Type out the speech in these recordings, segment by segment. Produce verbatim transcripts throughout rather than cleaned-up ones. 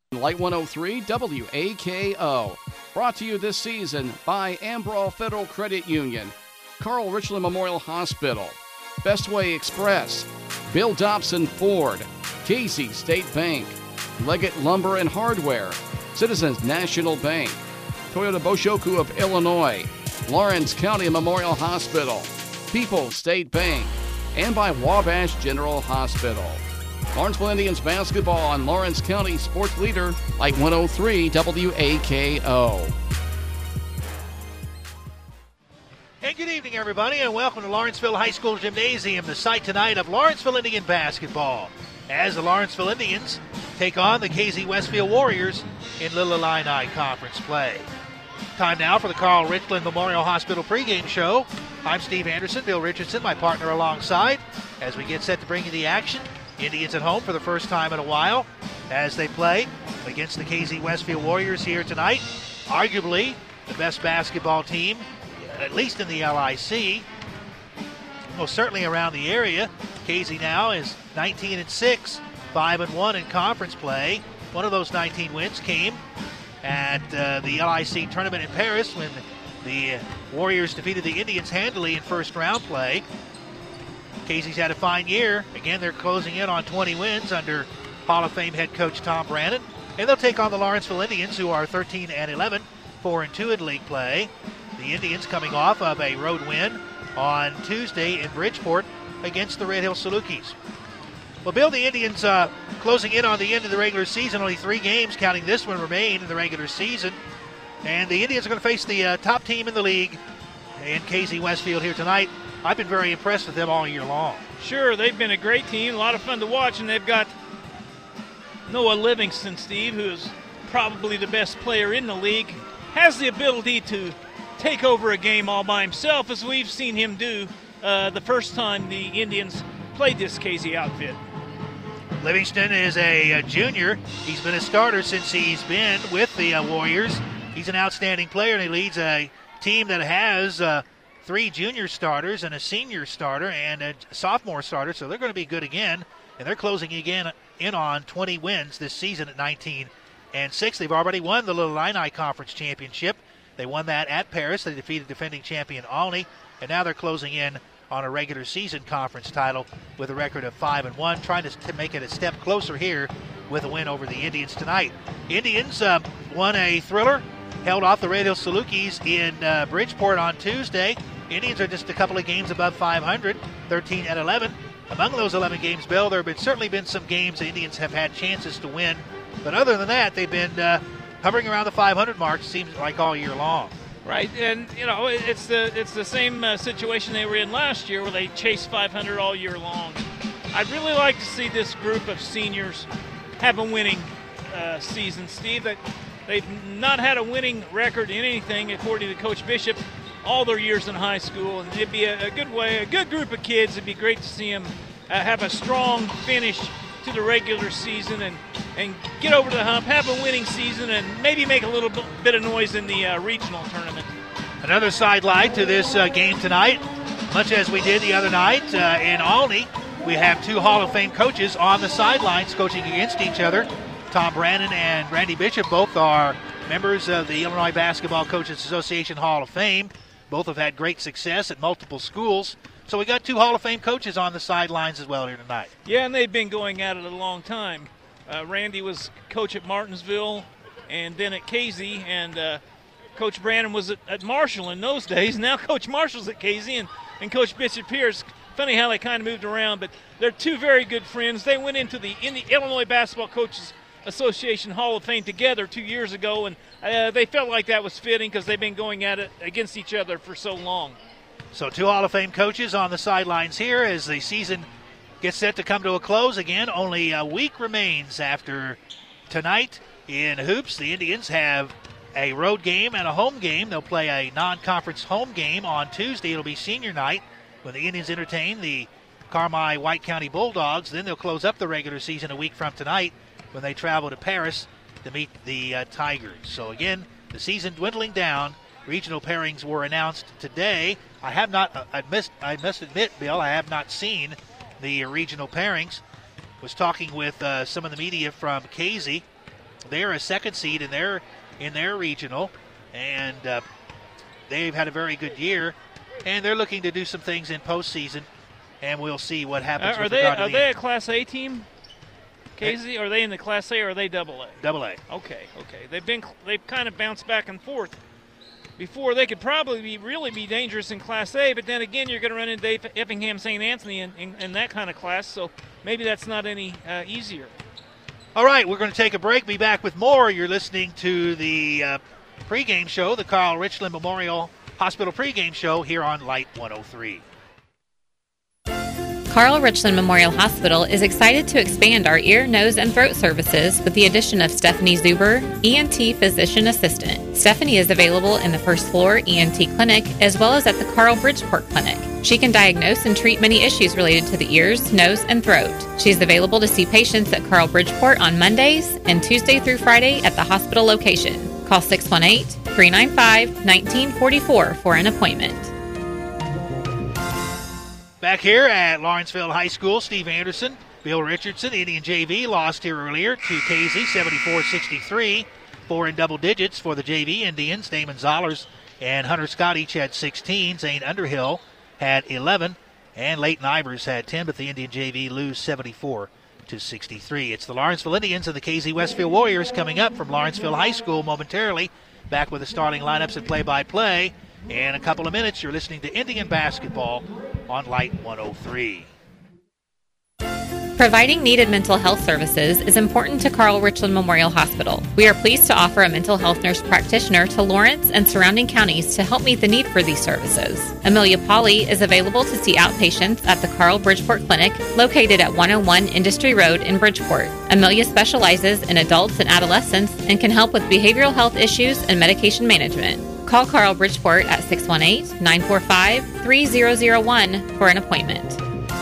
Light one oh three W A K O. Brought to you this season by Ambrol Federal Credit Union, Carl Richland Memorial Hospital, Bestway Express, Bill Dobson Ford, Casey State Bank, Leggett Lumber and Hardware, Citizens National Bank, Toyota Boshoku of Illinois, Lawrence County Memorial Hospital, People's State Bank, and by Wabash General Hospital. Lawrenceville Indians basketball on Lawrence County Sports Leader, Light one oh three W A K O. Hey, good evening, everybody, and welcome to Lawrenceville High School Gymnasium, the site tonight of Lawrenceville Indian basketball, as the Lawrenceville Indians take on the K Z Westfield Warriors in Little Illini Conference play. Time now for the Carl Richland Memorial Hospital pregame show. I'm Steve Anderson, Bill Richardson, my partner alongside, as we get set to bring you the action. Indians at home for the first time in a while as they play against the K Z Westfield Warriors here tonight. Arguably the best basketball team, at least in the L I C, most certainly around the area. K Z now is nineteen and six, five and one in conference play. One of those nineteen wins came at uh, the L I C tournament in Paris when the Warriors defeated the Indians handily in first round play. K Z's had a fine year. Again, they're closing in on twenty wins under Hall of Fame head coach Tom Brannon. And they'll take on the Lawrenceville Indians, who are thirteen and eleven, four and two in league play. The Indians coming off of a road win on Tuesday in Bridgeport against the Red Hill Salukis. Well, Bill, the Indians uh, closing in on the end of the regular season. Only three games, counting this one, remain in the regular season. And the Indians are going to face the uh, top team in the league in K Z Westfield here tonight. I've been very impressed with them all year long. Sure, they've been a great team, a lot of fun to watch, and they've got Noah Livingston, Steve, who is probably the best player in the league, has the ability to take over a game all by himself, as we've seen him do uh, the first time the Indians played this K Z outfit. Livingston is a, a junior. He's been a starter since he's been with the uh, Warriors. He's an outstanding player, and he leads a team that has uh, three junior starters and a senior starter and a sophomore starter, so they're going to be good again. And they're closing again in on twenty wins this season at nineteen and six. They've already won the Little Illini Conference Championship. They won that at Paris. They defeated defending champion Olney, and now they're closing in on a regular season conference title with a record of five and one, trying to make it a step closer here with a win over the Indians tonight. Indians uh, won a thriller, held off the Red Hill Salukis in uh, Bridgeport on Tuesday. Indians are just a couple of games above five hundred, thirteen and eleven. Among those eleven games, Bill, there have been, certainly been some games the Indians have had chances to win. But other than that, they've been uh, hovering around the five hundred mark, seems like all year long. Right, and, you know, it's the it's the same uh, situation they were in last year where they chased five hundred all year long. I'd really like to see this group of seniors have a winning uh, season, Steve. That they've not had a winning record in anything, according to Coach Bishop, all their years in high school, and it'd be a, a good way, a good group of kids. It'd be great to see them uh, have a strong finish to the regular season and, and get over the hump, have a winning season, and maybe make a little bit of noise in the uh, regional tournament. Another sidelight to this uh, game tonight, much as we did the other night uh, in Olney. We have two Hall of Fame coaches on the sidelines coaching against each other. Tom Brannon and Randy Bishop both are members of the Illinois Basketball Coaches Association Hall of Fame. Both have had great success at multiple schools. So we got two Hall of Fame coaches on the sidelines as well here tonight. Yeah, and they've been going at it a long time. Uh, Randy was coach at Martinsville and then at K Z, and uh, Coach Brannon was at, at Marshall in those days. Now Coach Marshall's at K Z, and, and Coach Bishop Pierce. Funny how they kind of moved around, but they're two very good friends. They went into the, in the Illinois Basketball Coaches Association Hall of Fame together two years ago, and uh, they felt like that was fitting because they've been going at it against each other for so long. So two Hall of Fame coaches on the sidelines here as the season gets set to come to a close again. Only a week remains after tonight in hoops. The Indians have a road game and a home game. They'll play a non-conference home game on Tuesday. It'll be senior night when the Indians entertain the Carmi White County Bulldogs. Then they'll close up the regular season a week from tonight when they travel to Paris to meet the uh, Tigers. So again, the season dwindling down. Regional pairings were announced today. I have not, uh, I, missed, I must admit, Bill, I have not seen the uh, regional pairings. Was talking with uh, some of the media from K Z they're a second seed in their in their regional, and uh, they've had a very good year, and they're looking to do some things in postseason, and we'll see what happens. Uh, are with they regard to are the they a Class A team, Casey? Are they in the Class A or are they Double A? Double A. Okay, okay. They've been they've kind of bounced back and forth. Before they could probably be really be dangerous in Class A, but then again you're going to run into Effingham Saint Anthony in, in, in that kind of class, so maybe that's not any uh, easier. All right, we're going to take a break. Be back with more. You're listening to the uh, pregame show, the Carl Richland Memorial Hospital pregame show here on Light one oh three. Carl Richland Memorial Hospital is excited to expand our ear, nose, and throat services with the addition of Stephanie Zuber, E N T Physician Assistant. Stephanie is available in the first floor E N T clinic as well as at the Carl Bridgeport Clinic. She can diagnose and treat many issues related to the ears, nose, and throat. She's available to see patients at Carl Bridgeport on Mondays and Tuesday through Friday at the hospital location. Call six one eight, three nine five, one nine four four for an appointment. Back here at Lawrenceville High School, Steve Anderson, Bill Richardson, Indian J V lost here earlier to Casey, seventy-four sixty-three. Four in double digits for the J V Indians. Damon Zollers and Hunter Scott each had sixteen. Zane Underhill had eleven. And Leighton Ivers had ten, but the Indian J V lose seventy-four to sixty-three. It's the Lawrenceville Indians and the K Z Westfield Warriors coming up from Lawrenceville High School momentarily. Back with the starting lineups and play-by-play. In a couple of minutes, you're listening to Indian Basketball on Light one oh three. Providing needed mental health services is important to Carl Richland Memorial Hospital. We are pleased to offer a mental health nurse practitioner to Lawrence and surrounding counties to help meet the need for these services. Amelia Polly is available to see outpatients at the Carl Bridgeport Clinic, located at one oh one Industry Road in Bridgeport. Amelia specializes in adults and adolescents and can help with behavioral health issues and medication management. Call Carl Bridgeport at six one eight, nine four five, three zero zero one for an appointment.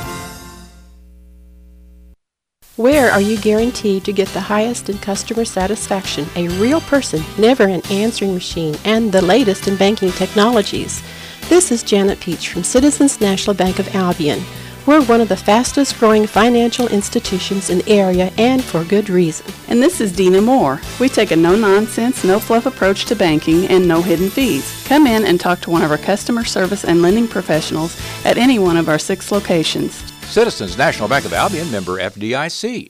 Where are you guaranteed to get the highest in customer satisfaction? A real person, never an answering machine, and the latest in banking technologies. This is Janet Peach from Citizens National Bank of Albion. We're one of the fastest growing financial institutions in the area, and for good reason. And this is Dina Moore. We take a no-nonsense, no-fluff approach to banking and no hidden fees. Come in and talk to one of our customer service and lending professionals at any one of our six locations. Citizens National Bank of Albion, member F D I C.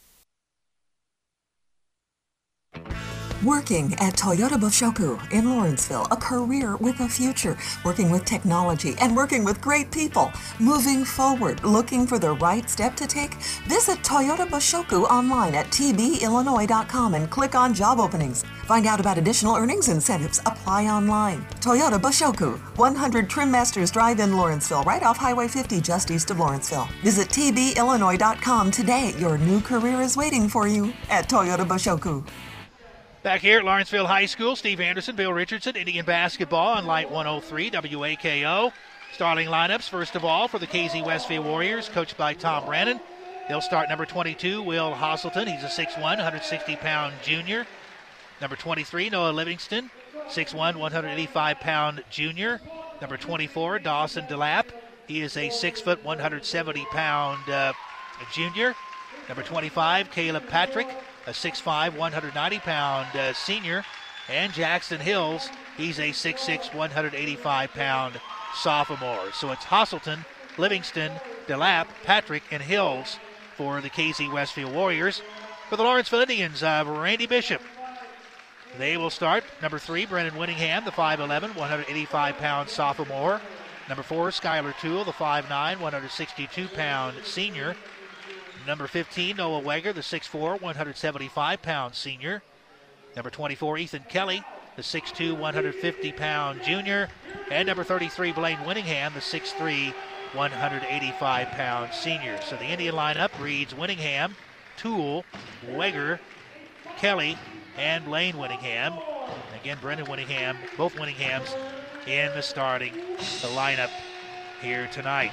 Working at Toyota Boshoku in Lawrenceville, a career with a future, working with technology and working with great people, moving forward, looking for the right step to take? Visit Toyota Boshoku online at t b illinois dot com and click on job openings. Find out about additional earnings incentives. Apply online. Toyota Boshoku, one hundred Trim Masters Drive in Lawrenceville, right off Highway fifty just east of Lawrenceville. Visit t b illinois dot com today. Your new career is waiting for you at Toyota Boshoku. Back here at Lawrenceville High School, Steve Anderson, Bill Richardson, Indian Basketball on Light one oh three W A K O. Starting lineups, first of all, for the K Z Westfield Warriors, coached by Tom Brannon. They'll start number twenty-two, Will Hasselton. He's a six one, one hundred sixty pound junior. Number twenty-three, Noah Livingston, six one, one hundred eighty-five pound junior. Number twenty-four, Dawson DeLapp. He is a six foot, one hundred seventy pound uh, junior. Number twenty-five, Caleb Patrick, a six five, one hundred ninety pound uh, senior. And Jackson Hills, he's a six six, one hundred eighty-five pound sophomore. So it's Hasselton, Livingston, DeLapp, Patrick, and Hills for the K Z Westfield Warriors. For the Lawrenceville Indians, uh, Randy Bishop. They will start. Number three, Brennan Winningham, the five eleven, one hundred eighty-five pound sophomore. Number four, Skylar Toole, the five nine, one hundred sixty-two pound senior. Number fifteen, Noah Weger, the six four, one hundred seventy-five pound senior. Number twenty-four, Ethan Kelly, the six two, one hundred fifty pound junior. And number thirty-three, Blaine Winningham, the six three, one hundred eighty-five pound senior. So the Indian lineup reads Winningham, Toole, Weger, Kelly, and Blaine Winningham. Again, Brendan Winningham, both Winninghams in the starting the lineup here tonight.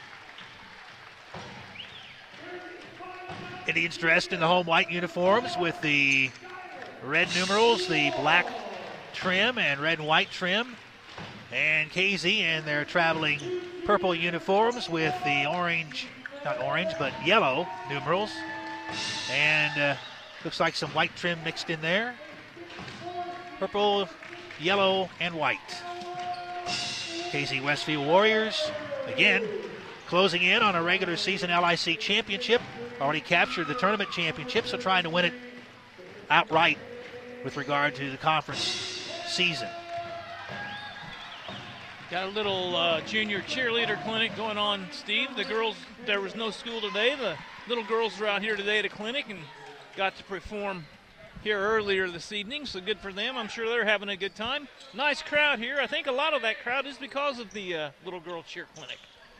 Indians dressed in the home white uniforms with the red numerals, the black trim and red and white trim. And K Z in their traveling purple uniforms with the orange, not orange, but yellow numerals. And uh, Looks like some white trim mixed in there. Purple, yellow, and white. K Z Westfield Warriors, again, closing in on a regular season L I C championship. Already captured the tournament championship, so trying to win it outright with regard to the conference season. Got a little uh, junior cheerleader clinic going on, Steve. The girls, there was no school today. The little girls were out here today at a clinic and got to perform here earlier this evening, so good for them. I'm sure they're having a good time. Nice crowd here. I think a lot of that crowd is because of the uh, little girl cheer clinic.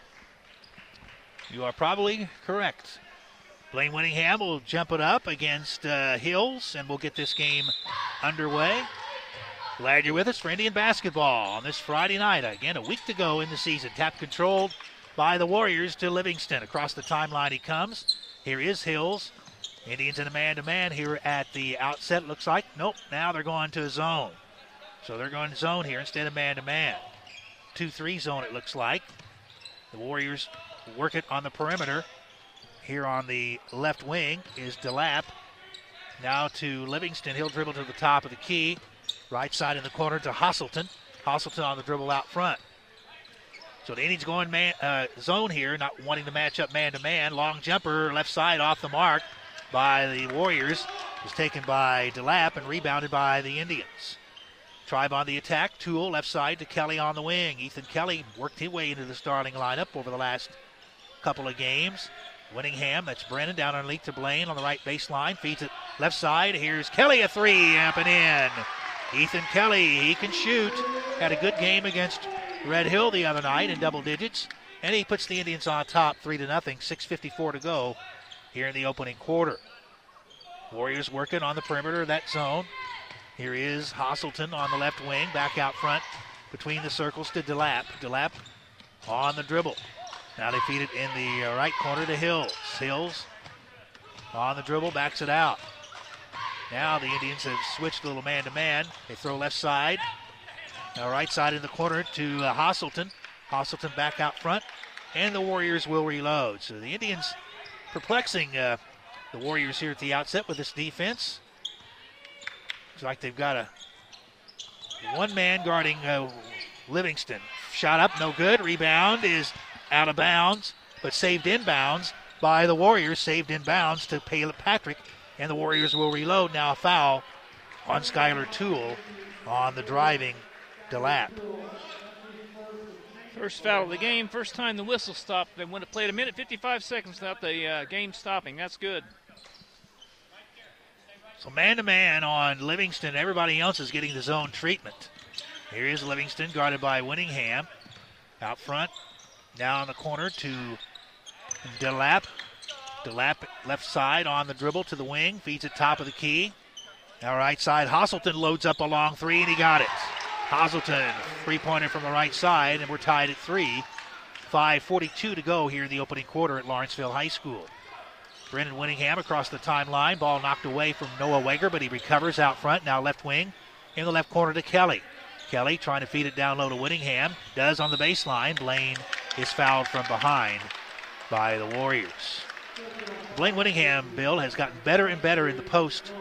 You are probably correct. Blaine Winningham will jump it up against uh, Hills, and we'll get this game underway. Glad you're with us for Indian basketball on this Friday night. Again, a week to go in the season. Tap controlled by the Warriors to Livingston. Across the timeline he comes. Here is Hills. Indians in a man-to-man here at the outset, looks like. Nope, now they're going to a zone. So they're going to zone here instead of man-to-man. two three zone, it looks like. The Warriors work it on the perimeter. Here on the left wing is DeLapp. Now to Livingston. He'll dribble to the top of the key. Right side in the corner to Hasselton. Hasselton on the dribble out front. So the Indians going man, uh, zone here, not wanting to match up man-to-man. Long jumper, left side off the mark by the Warriors. Was taken by DeLapp and rebounded by the Indians. Tribe on the attack. Toole left side to Kelly on the wing. Ethan Kelly worked his way into the starting lineup over the last couple of games. Winningham, that's Brennan down underneath to Blaine on the right baseline. Feeds it left side. Here's Kelly, a three, up and in. Ethan Kelly, he can shoot. Had a good game against Red Hill the other night in double digits. And he puts the Indians on top three to nothing. six fifty-four to go here in the opening quarter. Warriors working on the perimeter of that zone. Here is Hasselton on the left wing, back out front between the circles to DeLapp. DeLapp on the dribble. Now they feed it in the right corner to Hills. Hills on the dribble, backs it out. Now the Indians have switched a little man-to-man. They throw left side. Now right side in the corner to uh, Hasselton. Hasselton back out front. And the Warriors will reload. So the Indians perplexing uh, the Warriors here at the outset with this defense. Looks like they've got a one man guarding uh, Livingston. Shot up, no good. Rebound is out of bounds, but saved inbounds by the Warriors. Saved inbounds to Palin Patrick. And the Warriors will reload. Now a foul on Skylar Toole on the driving DeLapp. First foul of the game. First time the whistle stopped. They went to play a minute fifty-five seconds without the uh, game stopping. That's good. So man-to-man on Livingston. Everybody else is getting the zone treatment. Here is Livingston guarded by Winningham. Out front. Now in the corner to DeLapp. DeLapp left side on the dribble to the wing. Feeds it top of the key. Now right side. Hasselton loads up a long three, and he got it. Hasselton, three-pointer from the right side, and we're tied at three. five forty-two to go here in the opening quarter at Lawrenceville High School. Brendan Winningham across the timeline. Ball knocked away from Noah Weger, but he recovers out front. Now left wing in the left corner to Kelly. Kelly trying to feed it down low to Winningham. Does on the baseline. Blaine is fouled from behind by the Warriors. Blaine Winningham, Bill, has gotten better and better in the post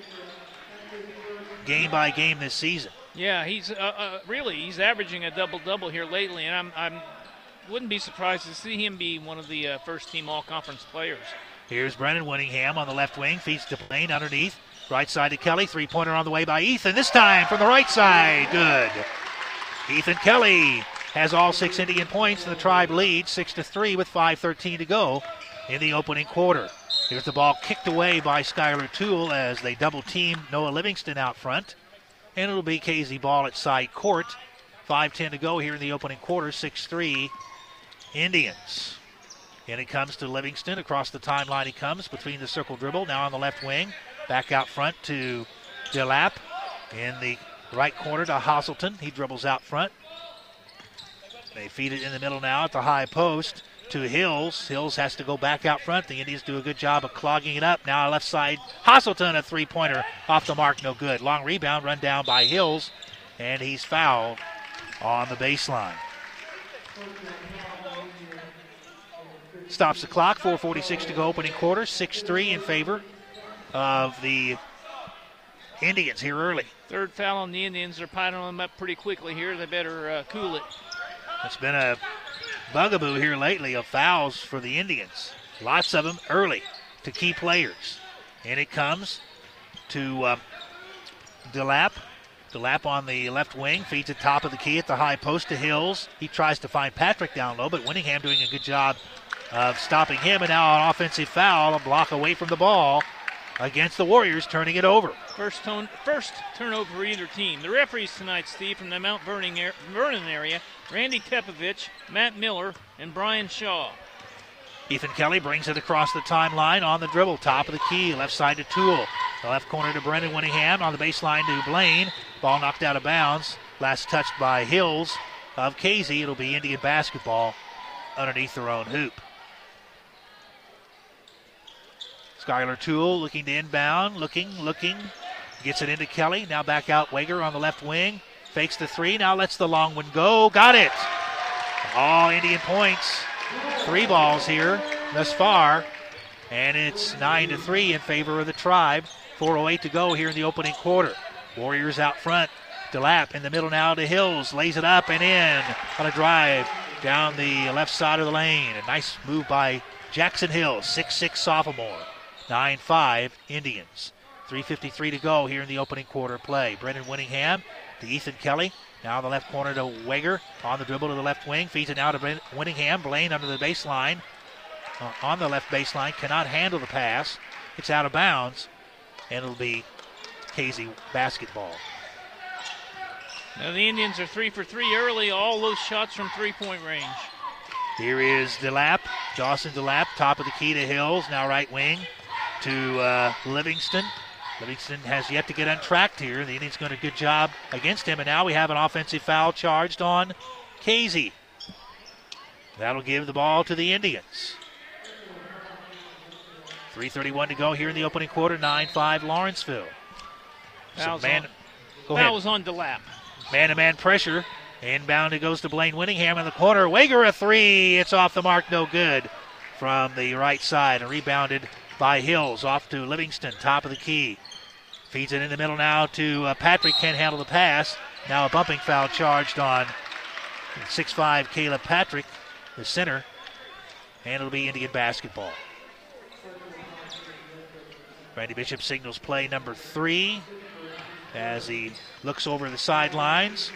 game by game this season. Yeah, he's uh, uh, really he's averaging a double-double here lately, and I'm I'm wouldn't be surprised to see him be one of the uh, first-team all-conference players. Here's Brennan Winningham on the left wing, feeds to Blaine underneath. Right side to Kelly, three-pointer on the way by Ethan. This time from the right side, good. Ethan Kelly has all six Indian points, and the Tribe leads six to three with five thirteen to go in the opening quarter. Here's the ball kicked away by Skylar Toole as they double-team Noah Livingston out front. And it'll be K Z ball at side court. five ten to go here in the opening quarter, six three Indians. And it comes to Livingston. Across the timeline he comes between the circle dribble. Now on the left wing. Back out front to DeLapp. In the right corner to Hasselton. He dribbles out front. They feed it in the middle now at the high post to Hills. Hills has to go back out front. The Indians do a good job of clogging it up. Now left side, Hasselton, a three-pointer off the mark, no good. Long rebound run down by Hills, and he's fouled on the baseline. Stops the clock, four forty-six to go opening quarter, six three in favor of the Indians here early. Third foul on the Indians. They're piling them up pretty quickly here. They better uh, cool it. It's been a bugaboo here lately of fouls for the Indians. Lots of them early to key players. And it comes to uh, DeLapp. DeLapp on the left wing, feeds it top of the key at the high post to Hills. He tries to find Patrick down low, but Winningham doing a good job of stopping him. And now an offensive foul, a block away from the ball against the Warriors, turning it over. First, tone, first turnover for either team. The referees tonight, Steve, from the Mount Vernon, er- Vernon area, Randy Tepovich, Matt Miller, and Brian Shaw. Ethan Kelly brings it across the timeline on the dribble, top of the key, left side to Toole. The left corner to Brendan Winningham, on the baseline to Blaine. Ball knocked out of bounds. Last touched by Hills of K Z. It'll be Indian basketball underneath their own hoop. Skylar Toole looking to inbound, looking, looking. Gets it into Kelly. Now back out Wager on the left wing. Fakes the three. Now lets the long one go. Got it. All Indian points. Three balls here thus far. And it's nine to three in favor of the Tribe. four oh eight to go here in the opening quarter. Warriors out front. DeLapp in the middle now to Hills. Lays it up and in on a drive down the left side of the lane. A nice move by Jackson Hills, six six sophomore. nine five Indians. three fifty-three to go here in the opening quarter play. Brendan Winningham to Ethan Kelly. Now the left corner to Wager. On the dribble to the left wing. Feeds it now to Winningham. Blaine under the baseline. Uh, on the left baseline. Cannot handle the pass. It's out of bounds. And it'll be K Z basketball. Now the Indians are three for three early. All those shots from three-point range. Here is DeLapp. Dawson DeLapp. Top of the key to Hills. Now right wing to uh, Livingston. Livingston has yet to get untracked here. The Indians doing a good job against him. And now we have an offensive foul charged on K Z. That'll give the ball to the Indians. three thirty-one to go here in the opening quarter. nine five Lawrenceville. So man, on, go foul ahead. was on DeLapp. Man-to-man pressure. Inbound it goes to Blaine Winningham in the corner. Wager a three. It's off the mark. No good from the right side. And rebounded by Hills. Off to Livingston. Top of the key. Feeds it in the middle now to uh, Patrick. Can't handle the pass. Now a bumping foul charged on six five Caleb Patrick, the center. And it'll be Indian basketball. Randy Bishop signals play number three as he looks over the sidelines.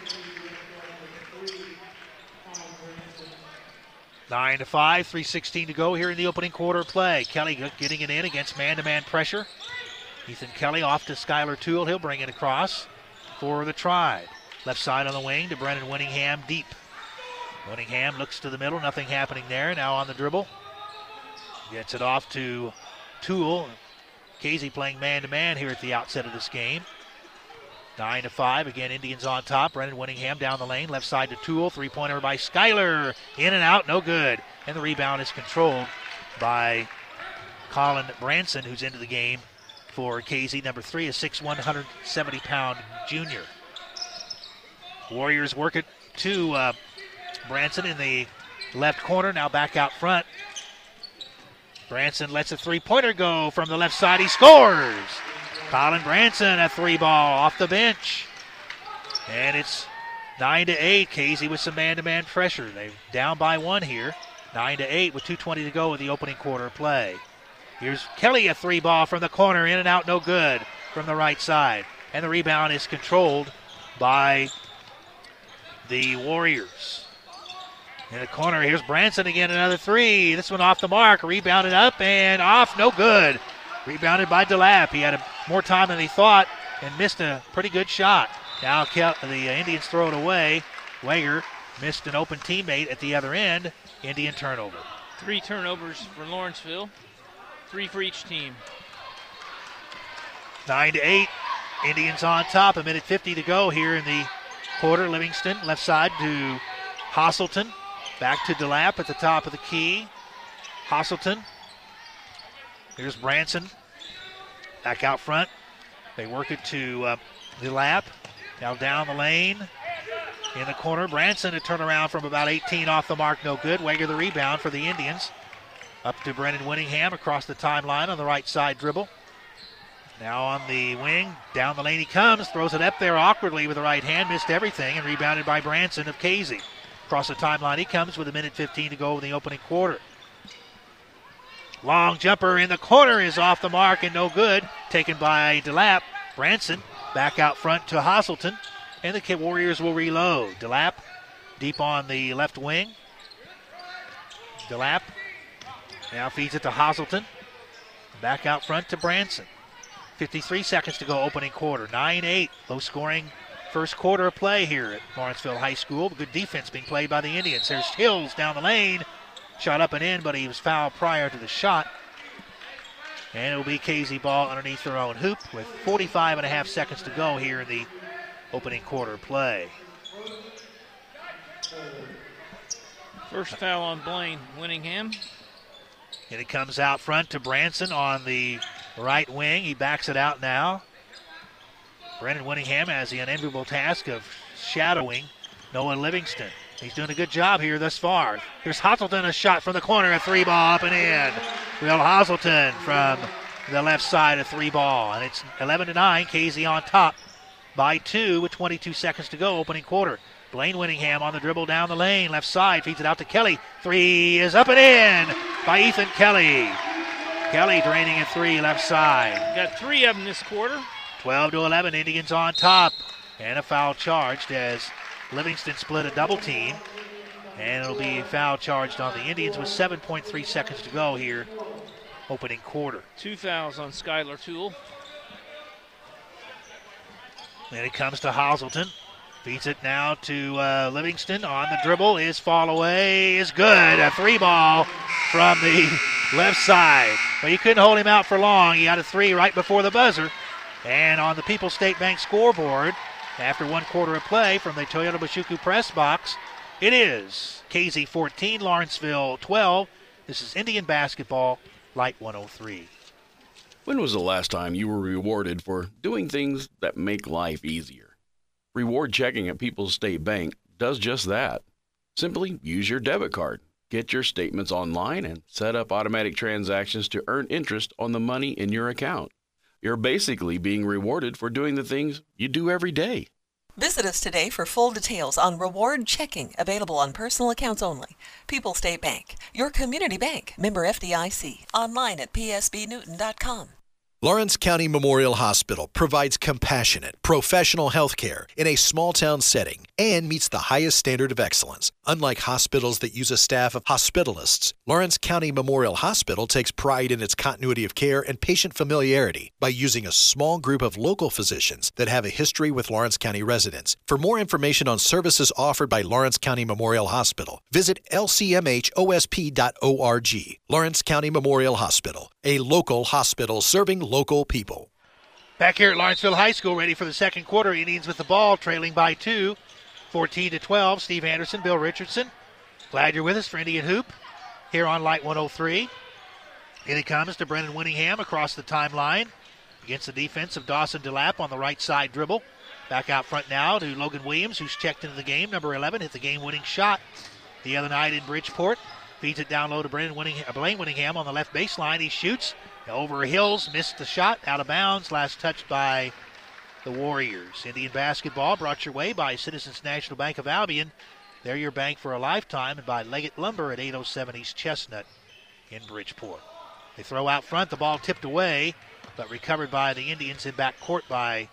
Nine to five, three sixteen to go here in the opening quarter play. Kelly getting it in against man-to-man pressure. Ethan Kelly off to Skylar Toole. He'll bring it across for the Tribe. Left side on the wing to Brendan Winningham deep. Winningham looks to the middle. Nothing happening there. Now on the dribble. Gets it off to Toole. Casey playing man-to-man here at the outset of this game. Nine to five. Again, Indians on top. Brendan Winningham down the lane. Left side to Toole. Three-pointer by Skyler. In and out. No good. And the rebound is controlled by Colin Branson, who's into the game for K Z. Number three, a six one, one hundred seventy pound junior. Warriors work it to uh, Branson in the left corner. Now back out front. Branson lets a three-pointer go from the left side. He scores. Colin Branson, a three ball off the bench. And it's nine to eight. K Z with some man-to-man pressure. They're down by one here. nine to eight with two twenty to go in the opening quarter play. Here's Kelly, a three ball from the corner. In and out, no good from the right side. And the rebound is controlled by the Warriors. In the corner, here's Branson again, another three. This one off the mark. Rebounded up and off, no good. Rebounded by DeLapp. He had a, more time than he thought and missed a pretty good shot. Now the Indians throw it away. Wager missed an open teammate at the other end. Indian turnover. Three turnovers for Lawrenceville. Three for each team. Nine to eight. Indians on top. A minute fifty to go here in the quarter. Livingston left side to Hasselton. Back to DeLapp at the top of the key. Hasselton. Here's Branson. Back out front. They work it to uh, DeLapp. Now down the lane. In the corner, Branson a turnaround from about eighteen off the mark, no good. Wager the rebound for the Indians. Up to Brendan Winningham across the timeline on the right side dribble. Now on the wing, down the lane he comes, throws it up there awkwardly with the right hand, missed everything, and rebounded by Branson of Casey. Across the timeline he comes with a minute fifteen to go in the opening quarter. Long jumper in the corner is off the mark and no good. Taken by DeLapp. Branson back out front to Hasselton, and the Warriors will reload. DeLapp deep on the left wing. DeLapp now feeds it to Hasselton. Back out front to Branson. fifty-three seconds to go opening quarter. nine eight. Low scoring first quarter of play here at Lawrenceville High School. Good defense being played by the Indians. There's Hills down the lane. Shot up and in, but he was fouled prior to the shot. And it will be Casey ball underneath their own hoop with forty-five and a half seconds to go here in the opening quarter play. First foul on Blaine Winningham. And it comes out front to Branson on the right wing. He backs it out now. Brennan Winningham has the unenviable task of shadowing Noah Livingston. He's doing a good job here thus far. Here's Hasselton, a shot from the corner, a three ball up and in. Will Hasselton from the left side, a three ball. And it's eleven to nine, Casey on top by two with twenty-two seconds to go, opening quarter. Blaine Winningham on the dribble down the lane, left side, feeds it out to Kelly. Three is up and in by Ethan Kelly. Kelly draining a three left side. Got three of them this quarter. twelve to eleven, Indians on top. And a foul charged as Livingston split a double team. And it'll be foul charged on the Indians with seven point three seconds to go here, opening quarter. Two fouls on Skylar Toole. Then it comes to Hasselton. Feeds it now to uh, Livingston on the dribble. His fall away is good. A three ball from the left side. But you couldn't hold him out for long. He had a three right before the buzzer. And on the People's State Bank scoreboard, after one quarter of play from the Toyota Bashuku press box, it is Casey fourteen, Lawrenceville twelve. This is Indian basketball, Light one oh three. When was the last time you were rewarded for doing things that make life easier? Reward checking at People's State Bank does just that. Simply use your debit card, get your statements online, and set up automatic transactions to earn interest on the money in your account. You're basically being rewarded for doing the things you do every day. Visit us today for full details on reward checking, available on personal accounts only. People's State Bank, your community bank, member F D I C, online at p s b newton dot com. Lawrence County Memorial Hospital provides compassionate, professional health care in a small-town setting and meets the highest standard of excellence. Unlike hospitals that use a staff of hospitalists, Lawrence County Memorial Hospital takes pride in its continuity of care and patient familiarity by using a small group of local physicians that have a history with Lawrence County residents. For more information on services offered by Lawrence County Memorial Hospital, visit l c m h o s p dot org. Lawrence County Memorial Hospital, a local hospital serving local people. Back here at Lawrenceville High School, ready for the second quarter. Indians with the ball, trailing by two, fourteen to twelve. Steve Anderson, Bill Richardson. Glad you're with us for Indian Hoop here on Light one oh three. In it comes to Brennan Winningham across the timeline against the defense of Dawson DeLapp on the right side dribble. Back out front now to Logan Williams, who's checked into the game. Number eleven hit the game-winning shot the other night in Bridgeport. Feeds it down low to Brennan Winningham, Blaine Winningham on the left baseline. He shoots over Hills, missed the shot, out of bounds. Last touched by the Warriors. Indian basketball brought your way by Citizens National Bank of Albion. They're your bank for a lifetime, and by Leggett Lumber at eight oh seven East Chestnut in Bridgeport. They throw out front, the ball tipped away, but recovered by the Indians in back court by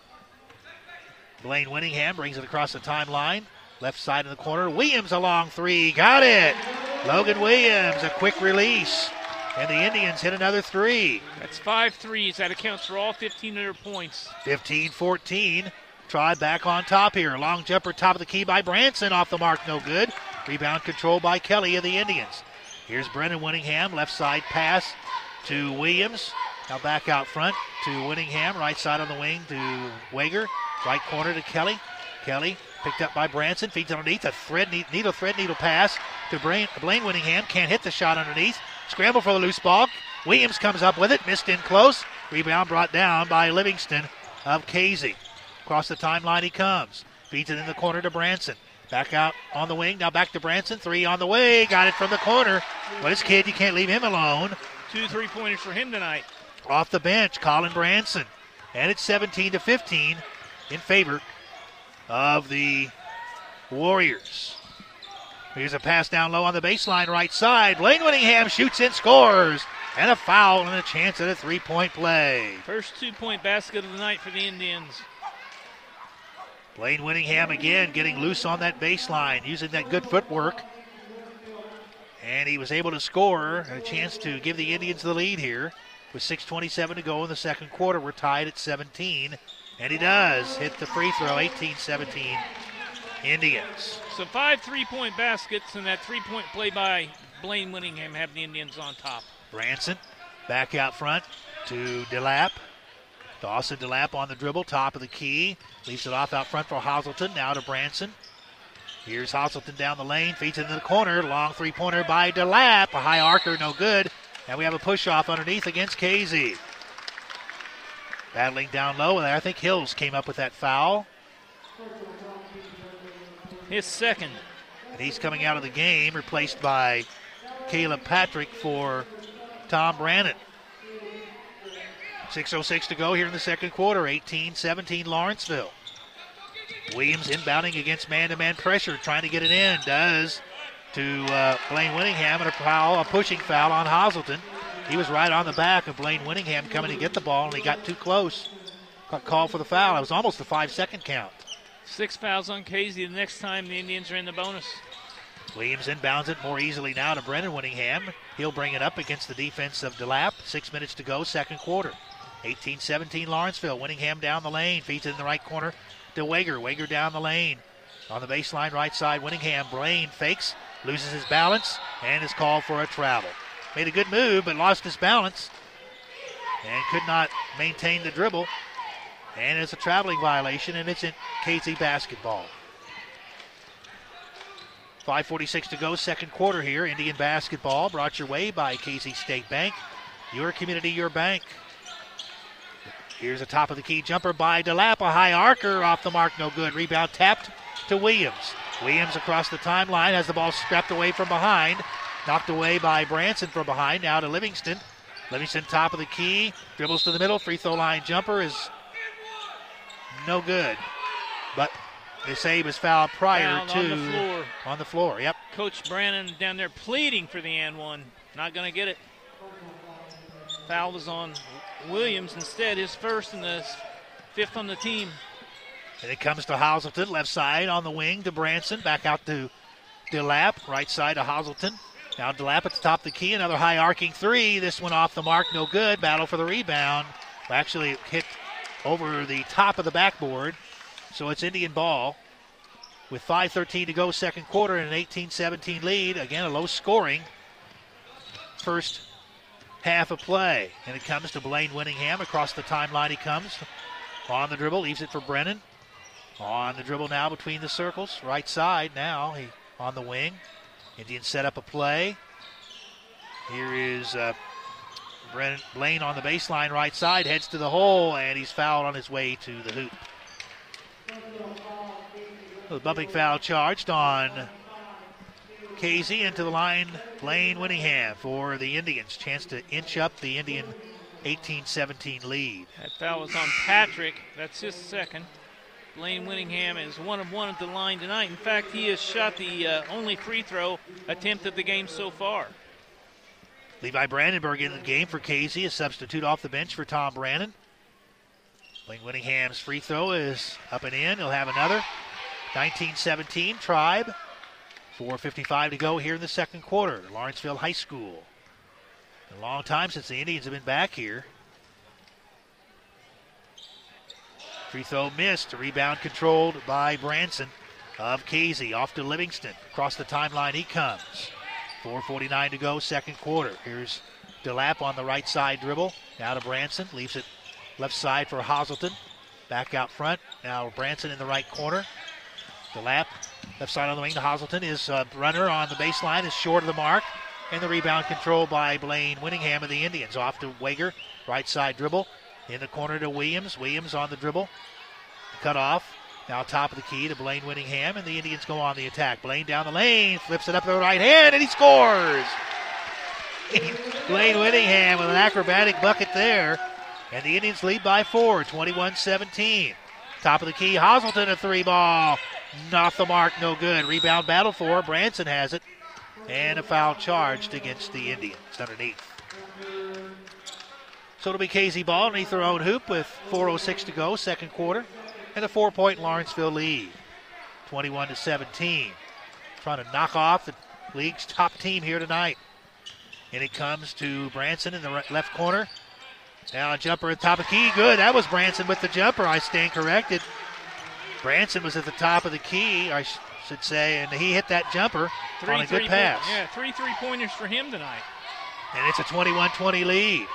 Blaine Winningham. Brings it across the timeline. Left side in the corner. Williams a long three. Got it. Logan Williams, a quick release. And the Indians hit another three. That's five threes. That accounts for all fifteen of their points. fifteen fourteen. Tribe back on top here. Long jumper top of the key by Branson. Off the mark, no good. Rebound controlled by Kelly of the Indians. Here's Brennan Winningham. Left side pass to Williams. Now back out front to Winningham. Right side on the wing to Wager. Right corner to Kelly. Kelly picked up by Branson. Feeds underneath. A thread, needle thread, needle pass to Blaine, Blaine Winningham. Can't hit the shot underneath. Scramble for the loose ball. Williams comes up with it. Missed in close. Rebound brought down by Livingston of Casey. Across the timeline he comes. Feeds it in the corner to Branson. Back out on the wing. Now back to Branson. Three on the way. Got it from the corner. Well, this kid, you can't leave him alone. Two three-pointers for him tonight. Off the bench, Colin Branson. And it's seventeen to fifteen in favor of the Warriors. Here's a pass down low on the baseline right side. Blaine Winningham shoots and scores. And a foul and a chance at a three-point play. First two-point basket of the night for the Indians. Blaine Winningham again getting loose on that baseline, using that good footwork. And he was able to score, and a chance to give the Indians the lead here. With six twenty-seven to go in the second quarter, we're tied at seventeen. And he does hit the free throw, eighteen seventeen Indians. So five three-point baskets, and that three-point play by Blaine Winningham have the Indians on top. Branson back out front to DeLapp. Dawson DeLapp on the dribble, top of the key. Leaves it off out front for Hazelton. Now to Branson. Here's Hazelton down the lane, feeds it into the corner. Long three-pointer by DeLapp. A high arcer, no good. And we have a push-off underneath against K Z. Battling down low, and I think Hills came up with that foul. His second. And he's coming out of the game, replaced by Caleb Patrick for Tom Brannon. six oh six to go here in the second quarter. eighteen seventeen Lawrenceville. Williams inbounding against man-to-man pressure, trying to get it in. Does to uh, Blaine Winningham, and a foul, a pushing foul on Hazelton. He was right on the back of Blaine Winningham coming to get the ball, and he got too close. Got called for the foul. It was almost a five-second count. Six fouls on K Z the next time the Indians are in the bonus. Williams inbounds it more easily now to Brennan Winningham. He'll bring it up against the defense of DeLapp. Six minutes to go, second quarter. eighteen seventeen Lawrenceville. Winningham down the lane. Feeds it in the right corner to Wager. Wager down the lane. On the baseline right side, Winningham. Blaine fakes, loses his balance, and is called for a travel. Made a good move, but lost his balance and could not maintain the dribble. And it's a traveling violation, and it's in K Z basketball. five forty-six to go, second quarter here. Indian basketball brought your way by K Z State Bank. Your community, your bank. Here's a top of the key jumper by DeLapp. A high arcer off the mark, no good. Rebound tapped to Williams. Williams across the timeline, has the ball scrapped away from behind. Knocked away by Branson from behind. Now to Livingston. Livingston top of the key. Dribbles to the middle. Free throw line jumper is no good. But they say he was fouled prior Fouled to. on the floor. On the floor, yep. Coach Brannon down there pleading for the and one. Not going to get it. Foul was on Williams instead, his first and the fifth on the team. And it comes to Hazelton, left side on the wing to Branson. Back out to DeLapp, right side to Hazelton. Now DeLapp at the top of the key, another high arcing three. This one off the mark, no good. Battle for the rebound. Actually, it hit over the top of the backboard. So it's Indian ball with five thirteen to go, second quarter, and an eighteen seventeen lead. Again, a low scoring first half of play. And it comes to Blaine Winningham. Across the timeline he comes. On the dribble, leaves it for Brennan. On the dribble now between the circles. Right side now, he on the wing. Indians set up a play. Here is uh, Brennan, Blaine on the baseline right side. Heads to the hole, and he's fouled on his way to the hoop. The bumping foul charged on K Z into the line. Blaine Winningham for the Indians. Chance to inch up the Indian eighteen seventeen lead. That foul was on Patrick. That's his second. Blaine Winningham is one of one at the line tonight. In fact, he has shot the uh, only free throw attempt of the game so far. Levi Brandenburg in the game for K Z, a substitute off the bench for Tom Brannon. Blaine Winningham's free throw is up and in. He'll have another. nineteen seventeen Tribe. four fifty-five to go here in the second quarter. Lawrenceville High School. A long time since the Indians have been back here. Free throw missed. Rebound controlled by Branson of K Z. Off to Livingston. Across the timeline he comes. four forty-nine to go, second quarter. Here's DeLapp on the right side dribble. Now to Branson. Leaves it left side for Hazelton. Back out front. Now Branson in the right corner. DeLapp left side on the wing to Hazelton. His uh, runner on the baseline is short of the mark. And the rebound controlled by Blaine Winningham of the Indians. Off to Wager. Right side dribble. In the corner to Williams. Williams on the dribble. Cut off. Now top of the key to Blaine Winningham, and the Indians go on the attack. Blaine down the lane, flips it up to the right hand, and he scores! Blaine Winningham with an acrobatic bucket there. And the Indians lead by four, twenty-one seventeen. Top of the key, Hazelton, a three ball. Not the mark, no good. Rebound battle for Branson has it. And a foul charged against the Indians underneath. So it'll be K Z ball underneath their own hoop with four oh six to go, second quarter. And a four-point Lawrenceville lead, twenty-one to seventeen. Trying to knock off the league's top team here tonight. And it comes to Branson in the left corner. Now a jumper at the top of the key. Good. That was Branson with the jumper. I stand corrected. Branson was at the top of the key, I sh- should say, and he hit that jumper three, on a good pass. Point, yeah, three three-pointers for him tonight. And it's a twenty-one twenty lead.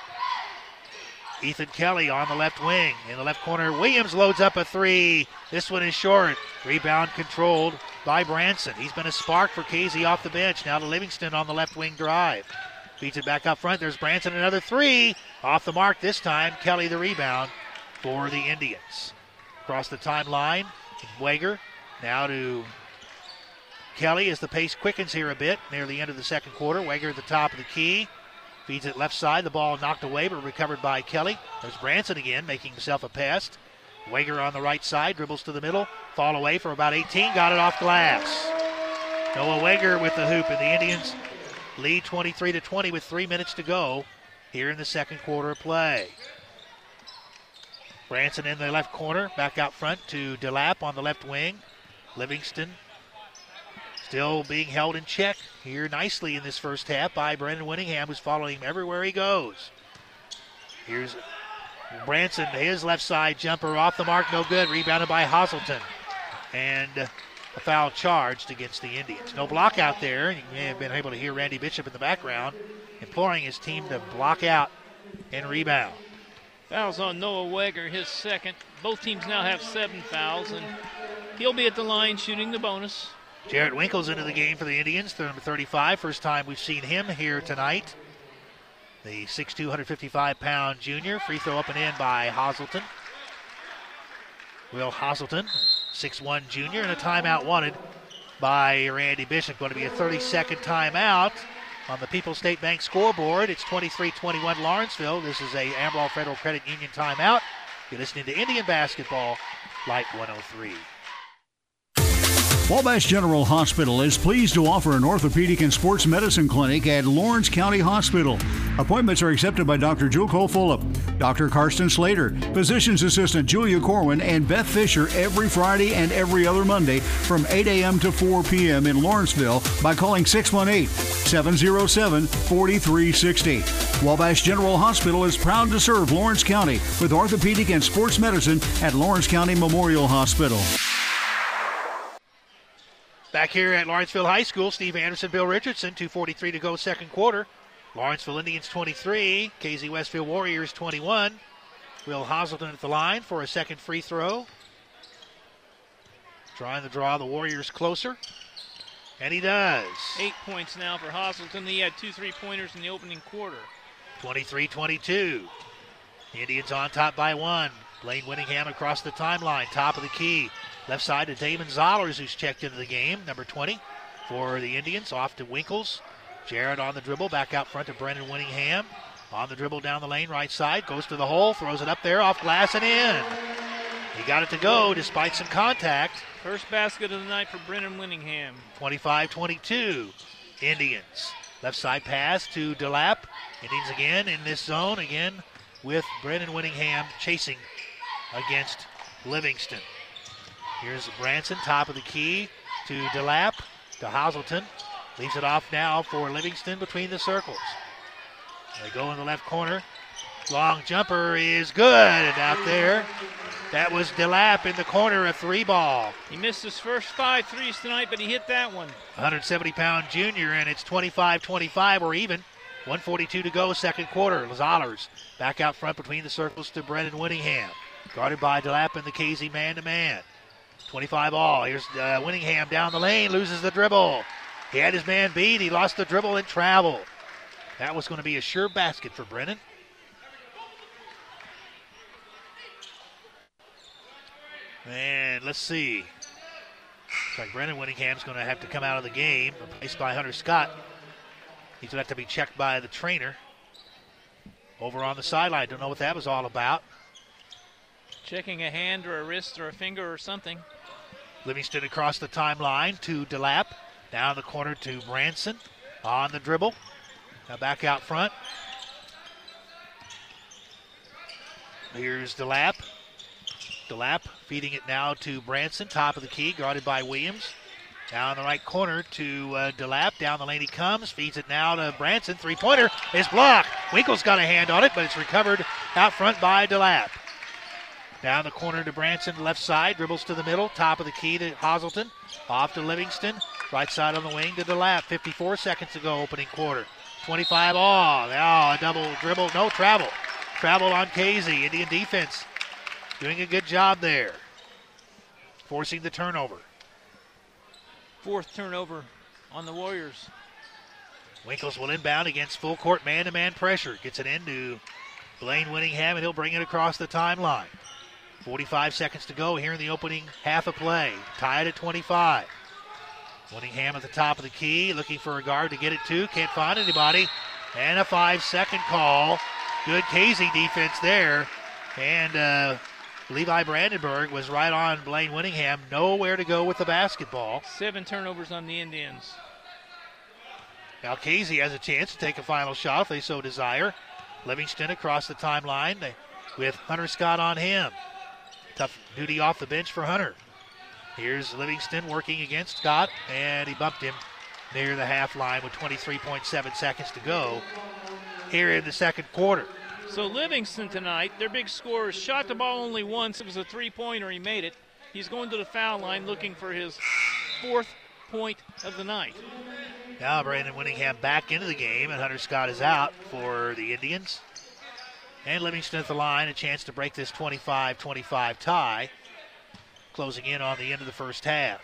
Ethan Kelly on the left wing. In the left corner, Williams loads up a three. This one is short. Rebound controlled by Branson. He's been a spark for K Z off the bench. Now to Livingston on the left wing drive. Beats it back up front. There's Branson, another three. Off the mark this time. Kelly the rebound for the Indians. Across the timeline, Wager. Now to Kelly as the pace quickens here a bit near the end of the second quarter. Wager at the top of the key. Feeds it left side. The ball knocked away but recovered by Kelly. There's Branson again making himself a pass. Wager on the right side. Dribbles to the middle. Fall away for about eighteen. Got it off glass. Noah Wager with the hoop, and the Indians lead twenty-three to twenty with three minutes to go here in the second quarter of play. Branson in the left corner, back out front to DeLapp on the left wing. Livingston still being held in check here nicely in this first half by Brendan Winningham, who's following him everywhere he goes. Here's Branson, his left side jumper off the mark, no good. Rebounded by Hazelton. And a foul charged against the Indians. No block out there. You may have been able to hear Randy Bishop in the background imploring his team to block out and rebound. Fouls on Noah Wager, his second. Both teams now have seven fouls, and he'll be at the line shooting the bonus. Jarrett Winkle's into the game for the Indians, number thirty-five. First time we've seen him here tonight. The six two, one fifty-five pound junior. Free throw up and in by Hazelton. Will Hazelton, six one junior, and a timeout wanted by Randy Bishop. Going to be a thirty-second timeout on the People's State Bank scoreboard. It's twenty-three twenty-one Lawrenceville. This is a Amarillo Federal Credit Union timeout. You're listening to Indian Basketball, Light one oh three. Wabash General Hospital is pleased to offer an orthopedic and sports medicine clinic at Lawrence County Hospital. Appointments are accepted by Doctor Jewel Cole Fulop, Doctor Karsten Slater, Physician's Assistant Julia Corwin, and Beth Fisher every Friday and every other Monday from eight a.m. to four p.m. in Lawrenceville by calling six one eight, seven oh seven, four three six eight. Wabash General Hospital is proud to serve Lawrence County with orthopedic and sports medicine at Lawrence County Memorial Hospital. Back here at Lawrenceville High School, Steve Anderson, Bill Richardson, two forty-three to go second quarter. Lawrenceville Indians twenty-three, K Z Westfield Warriors twenty-one. Will Hazelton at the line for a second free throw. Trying to draw the Warriors closer, and he does. Eight points now for Hazelton. He had two three-pointers in the opening quarter. twenty-three twenty-two. The Indians on top by one. Blaine Winningham across the timeline, top of the key. Left side to Damon Zollers, who's checked into the game, number twenty for the Indians. Off to Winkles. Jarrett on the dribble, back out front to Brendan Winningham. On the dribble down the lane, right side, goes to the hole, throws it up there, off glass and in. He got it to go despite some contact. First basket of the night for Brendan Winningham. twenty-five twenty-two, Indians. Left side pass to DeLapp. Indians again in this zone, again with Brendan Winningham chasing against Livingston. Here's Branson, top of the key to DeLapp, to Hazelton. Leaves it off now for Livingston between the circles. They go in the left corner. Long jumper is good out there. That was DeLapp in the corner, a three ball. He missed his first five threes tonight, but he hit that one. one seventy pound junior, and it's twenty-five twenty-five or even. one forty-two to go, second quarter. Zollers back out front between the circles to Brendan Winningham. Guarded by DeLapp and the K Z man-to-man. twenty-five all. Here's uh, Winningham down the lane, loses the dribble. He had his man beat. He lost the dribble and traveled. That was going to be a sure basket for Brennan. And let's see. Looks like Brendan Winningham's going to have to come out of the game, replaced by Hunter Scott. He's going to have to be checked by the trainer. over on the sideline. Don't know what that was all about. Checking a hand or a wrist or a finger or something. Livingston across the timeline to DeLapp. Down the corner to Branson on the dribble. Now back out front. Here's DeLapp. DeLapp feeding it now to Branson, top of the key, guarded by Williams. Down the right corner to uh, DeLapp. Down the lane he comes, feeds it now to Branson. Three-pointer is blocked. Winkle's got a hand on it, but it's recovered out front by DeLapp. Down the corner to Branson, left side, dribbles to the middle, top of the key to Hazelton. Off to Livingston, right side on the wing to DeLapp. fifty-four seconds to go, opening quarter. twenty-five all. Now a double dribble, no travel. Travel on Casey. Indian defense doing a good job there, forcing the turnover. Fourth turnover on the Warriors. Winkles will inbound against full court man-to-man pressure. Gets it into Blaine Winningham, and he'll bring it across the timeline. forty-five seconds to go here in the opening half of play. Tied at twenty-five. Winningham at the top of the key, looking for a guard to get it to. Can't find anybody. And a five-second call. Good Casey defense there. And uh, Levi Brandenburg was right on Blaine Winningham. Nowhere to go with the basketball. Seven turnovers on the Indians. Now Casey has a chance to take a final shot if they so desire. Livingston across the timeline with Hunter Scott on him. Tough duty off the bench for Hunter. Here's Livingston working against Scott, and he bumped him near the half line with twenty-three point seven seconds to go here in the second quarter. So Livingston tonight, their big scorer, shot the ball only once. It was a three-pointer. He made it. He's going to the foul line looking for his fourth point of the night. Now Brandon Winningham back into the game, and Hunter Scott is out for the Indians. And Livingston at the line, a chance to break this twenty-five twenty-five tie, closing in on the end of the first half.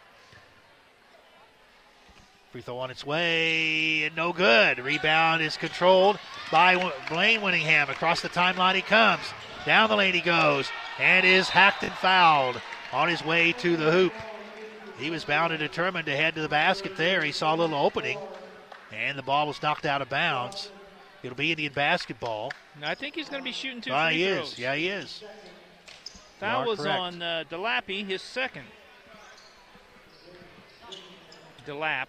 Free throw on its way, and no good. Rebound is controlled by Blaine Winningham. Across the timeline he comes. Down the lane he goes, and is hacked and fouled on his way to the hoop. He was bound and determined to head to the basket there. He saw a little opening, and the ball was knocked out of bounds. It'll be Indian basketball. I think he's going to be shooting two uh, free he throws. Is. Yeah, he is. Foul was correct. on uh, DeLappy, his second. DeLapp.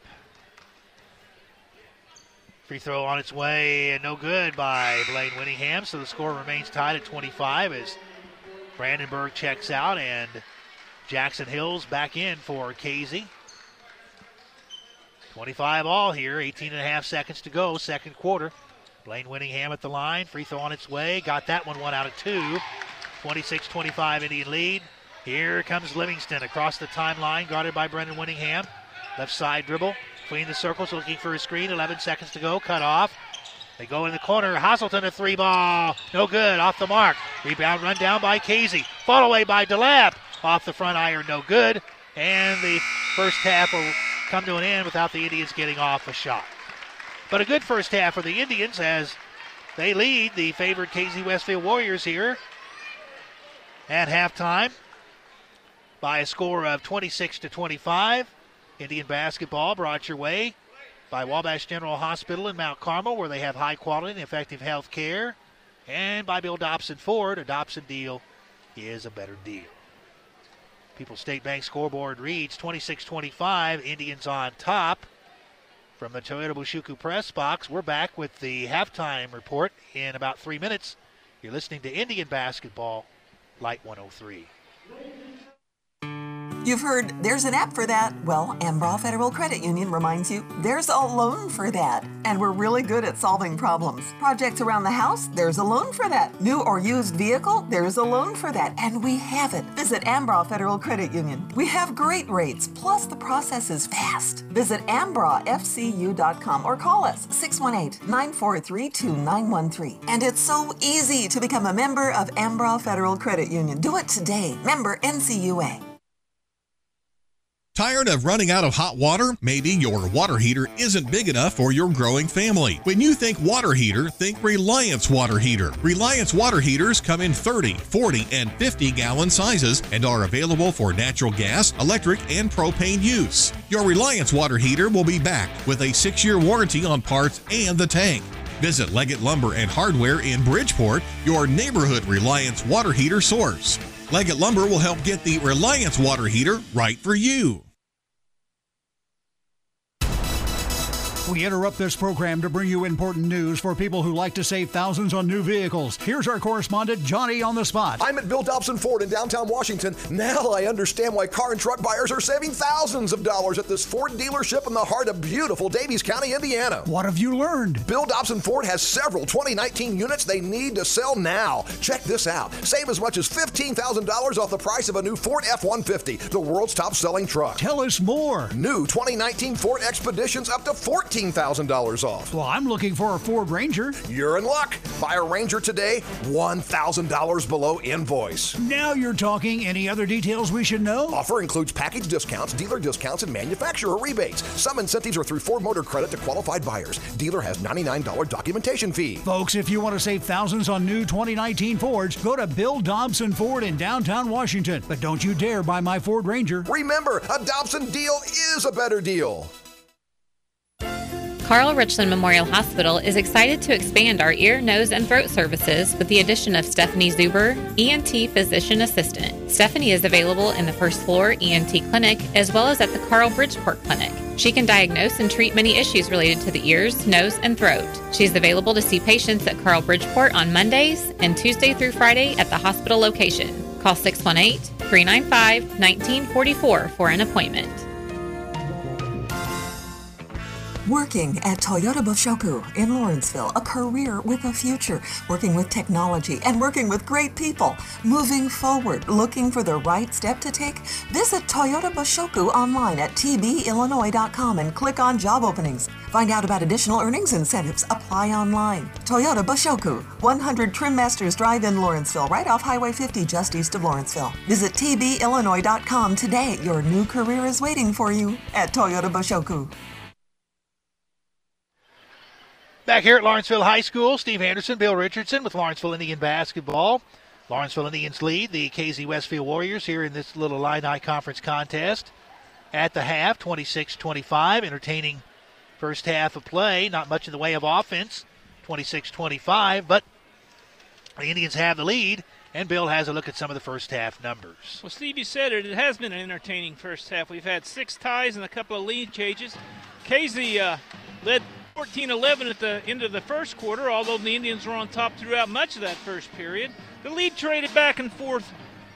Free throw on its way, and no good by Blaine Winningham, so the score remains tied at twenty-five as Brandenburg checks out, and Jackson Hills back in for Casey. twenty-five all here, eighteen and a half seconds to go, second quarter. Blaine Winningham at the line, free throw on its way, got that one, one out of two. twenty-six twenty-five Indian lead. Here comes Livingston across the timeline, guarded by Brendan Winningham. Left side dribble, between the circles, looking for a screen, eleven seconds to go, cut off. They go in the corner, Hazelton a three ball, no good, off the mark. Rebound run down by Casey, fall away by DeLapp. Off the front iron, no good. And the first half will come to an end without the Indians getting off a shot. But a good first half for the Indians as they lead the favored Casey Westfield Warriors here at halftime by a score of twenty-six to twenty-five. Indian basketball brought your way by Wabash General Hospital in Mount Carmel, where they have high quality and effective health care, and by Bill Dobson Ford. A Dobson deal is a better deal. People's State Bank scoreboard reads twenty-six twenty-five, Indians on top. From the Toyota Bushuku press box, we're back with the halftime report in about three minutes. You're listening to Indian Basketball, Light one oh three. You've heard there's an app for that. Well, Ambraw Federal Credit Union reminds you there's a loan for that. And we're really good at solving problems. Projects around the house, there's a loan for that. New or used vehicle, there's a loan for that. And we have it. Visit Ambraw Federal Credit Union. We have great rates, plus the process is fast. Visit ambraw f c u dot com or call us six one eight, nine four three, two nine one three. And it's so easy to become a member of Ambraw Federal Credit Union. Do it today. Member N C U A. Tired of running out of hot water? Maybe your water heater isn't big enough for your growing family. When you think water heater, think Reliance water heater. Reliance water heaters come in thirty, forty, and fifty gallon sizes and are available for natural gas, electric, and propane use. Your Reliance water heater will be backed with a six-year warranty on parts and the tank. Visit Leggett Lumber and Hardware in Bridgeport, your neighborhood Reliance water heater source. Leggett Lumber will help get the Reliance water heater right for you. We interrupt this program to bring you important news for people who like to save thousands on new vehicles. Here's our correspondent, Johnny on the spot. I'm at Bill Dobson Ford in downtown Washington. Now I understand why car and truck buyers are saving thousands of dollars at this Ford dealership in the heart of beautiful Davies County, Indiana. What have you learned? Bill Dobson Ford has several twenty nineteen units they need to sell now. Check this out. Save as much as fifteen thousand dollars off the price of a new Ford F one fifty, the world's top-selling truck. Tell us more. New twenty nineteen Ford Expeditions up to fourteen thousand dollars off. Well, I'm looking for a Ford Ranger. You're in luck. Buy a Ranger today, one thousand dollars below invoice. Now you're talking. Any other details we should know? Offer includes package discounts, dealer discounts, and manufacturer rebates. Some incentives are through Ford Motor Credit to qualified buyers. Dealer has ninety-nine dollars documentation fee. Folks, if you want to save thousands on new twenty nineteen Fords, go to Bill Dobson Ford in downtown Washington. But don't you dare buy my Ford Ranger. Remember, a Dobson deal is a better deal. Carl Richland Memorial Hospital is excited to expand our ear, nose, and throat services with the addition of Stephanie Zuber, E N T Physician Assistant. Stephanie is available in the first floor E N T clinic as well as at the Carl Bridgeport Clinic. She can diagnose and treat many issues related to the ears, nose, and throat. She's available to see patients at Carl Bridgeport on Mondays and Tuesday through Friday at the hospital location. Call six one eight, three nine five, one nine four four for an appointment. Working at Toyota Boshoku in Lawrenceville, a career with a future, working with technology and working with great people, moving forward, looking for the right step to take? Visit Toyota Boshoku online at t b illinois dot com and click on job openings. Find out about additional earnings incentives. Apply online. Toyota Boshoku, one hundred Trim Masters Drive in Lawrenceville, right off Highway fifty just east of Lawrenceville. Visit t b illinois dot com today. Your new career is waiting for you at Toyota Boshoku. Back here at Lawrenceville High School, Steve Anderson, Bill Richardson with Lawrenceville Indian basketball. Lawrenceville Indians lead the K Z Westfield Warriors here in this little Illini Conference contest. At the half, twenty-six twenty-five, entertaining first half of play. Not much in the way of offense, twenty-six twenty-five, but the Indians have the lead, and Bill has a look at some of the first half numbers. Well, Steve, you said it. It has been an entertaining first half. We've had six ties and a couple of lead changes. K Z uh, led fourteen eleven at the end of the first quarter, although the Indians were on top throughout much of that first period. The lead traded back and forth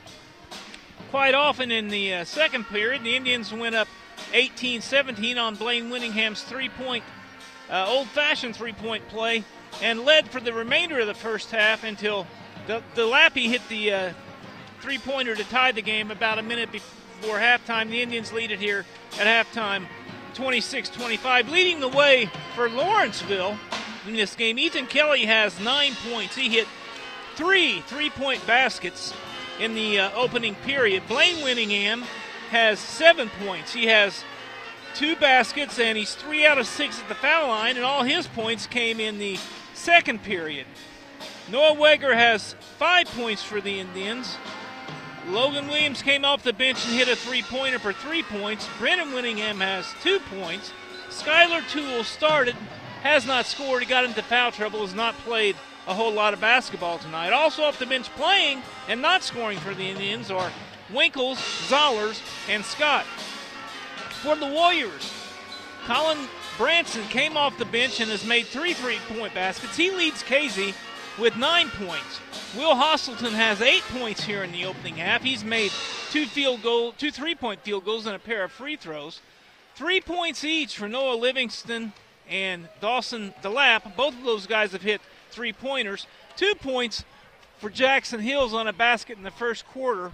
quite often in the uh, second period. The Indians went up eighteen seventeen on Blaine Winningham's three-point, uh, old-fashioned three-point play, and led for the remainder of the first half until the, the Lappy hit the uh, three-pointer to tie the game about a minute before halftime. The Indians lead it here at halftime, twenty-six twenty-five. Leading the way for Lawrenceville in this game, Ethan Kelly has nine points. He hit three three-point baskets in the uh, opening period. Blaine Winningham has seven points. He has two baskets, and he's three out of six at the foul line, and all his points came in the second period. Noah Weger has five points for the Indians. Logan Williams came off the bench and hit a three-pointer for three points. Brennan Winningham has two points. Skylar Toole started, has not scored. He got into foul trouble, has not played a whole lot of basketball tonight. Also off the bench playing and not scoring for the Indians are Winkles, Zollers, and Scott. For the Warriors, Colin Branson came off the bench and has made three three-point baskets. He leads K Z with nine points. Will Hostleton has eight points here in the opening half. He's made two field goal, two three-point field goals and a pair of free throws. Three points each for Noah Livingston and Dawson DeLapp. Both of those guys have hit three-pointers. Two points for Jackson Hills on a basket in the first quarter.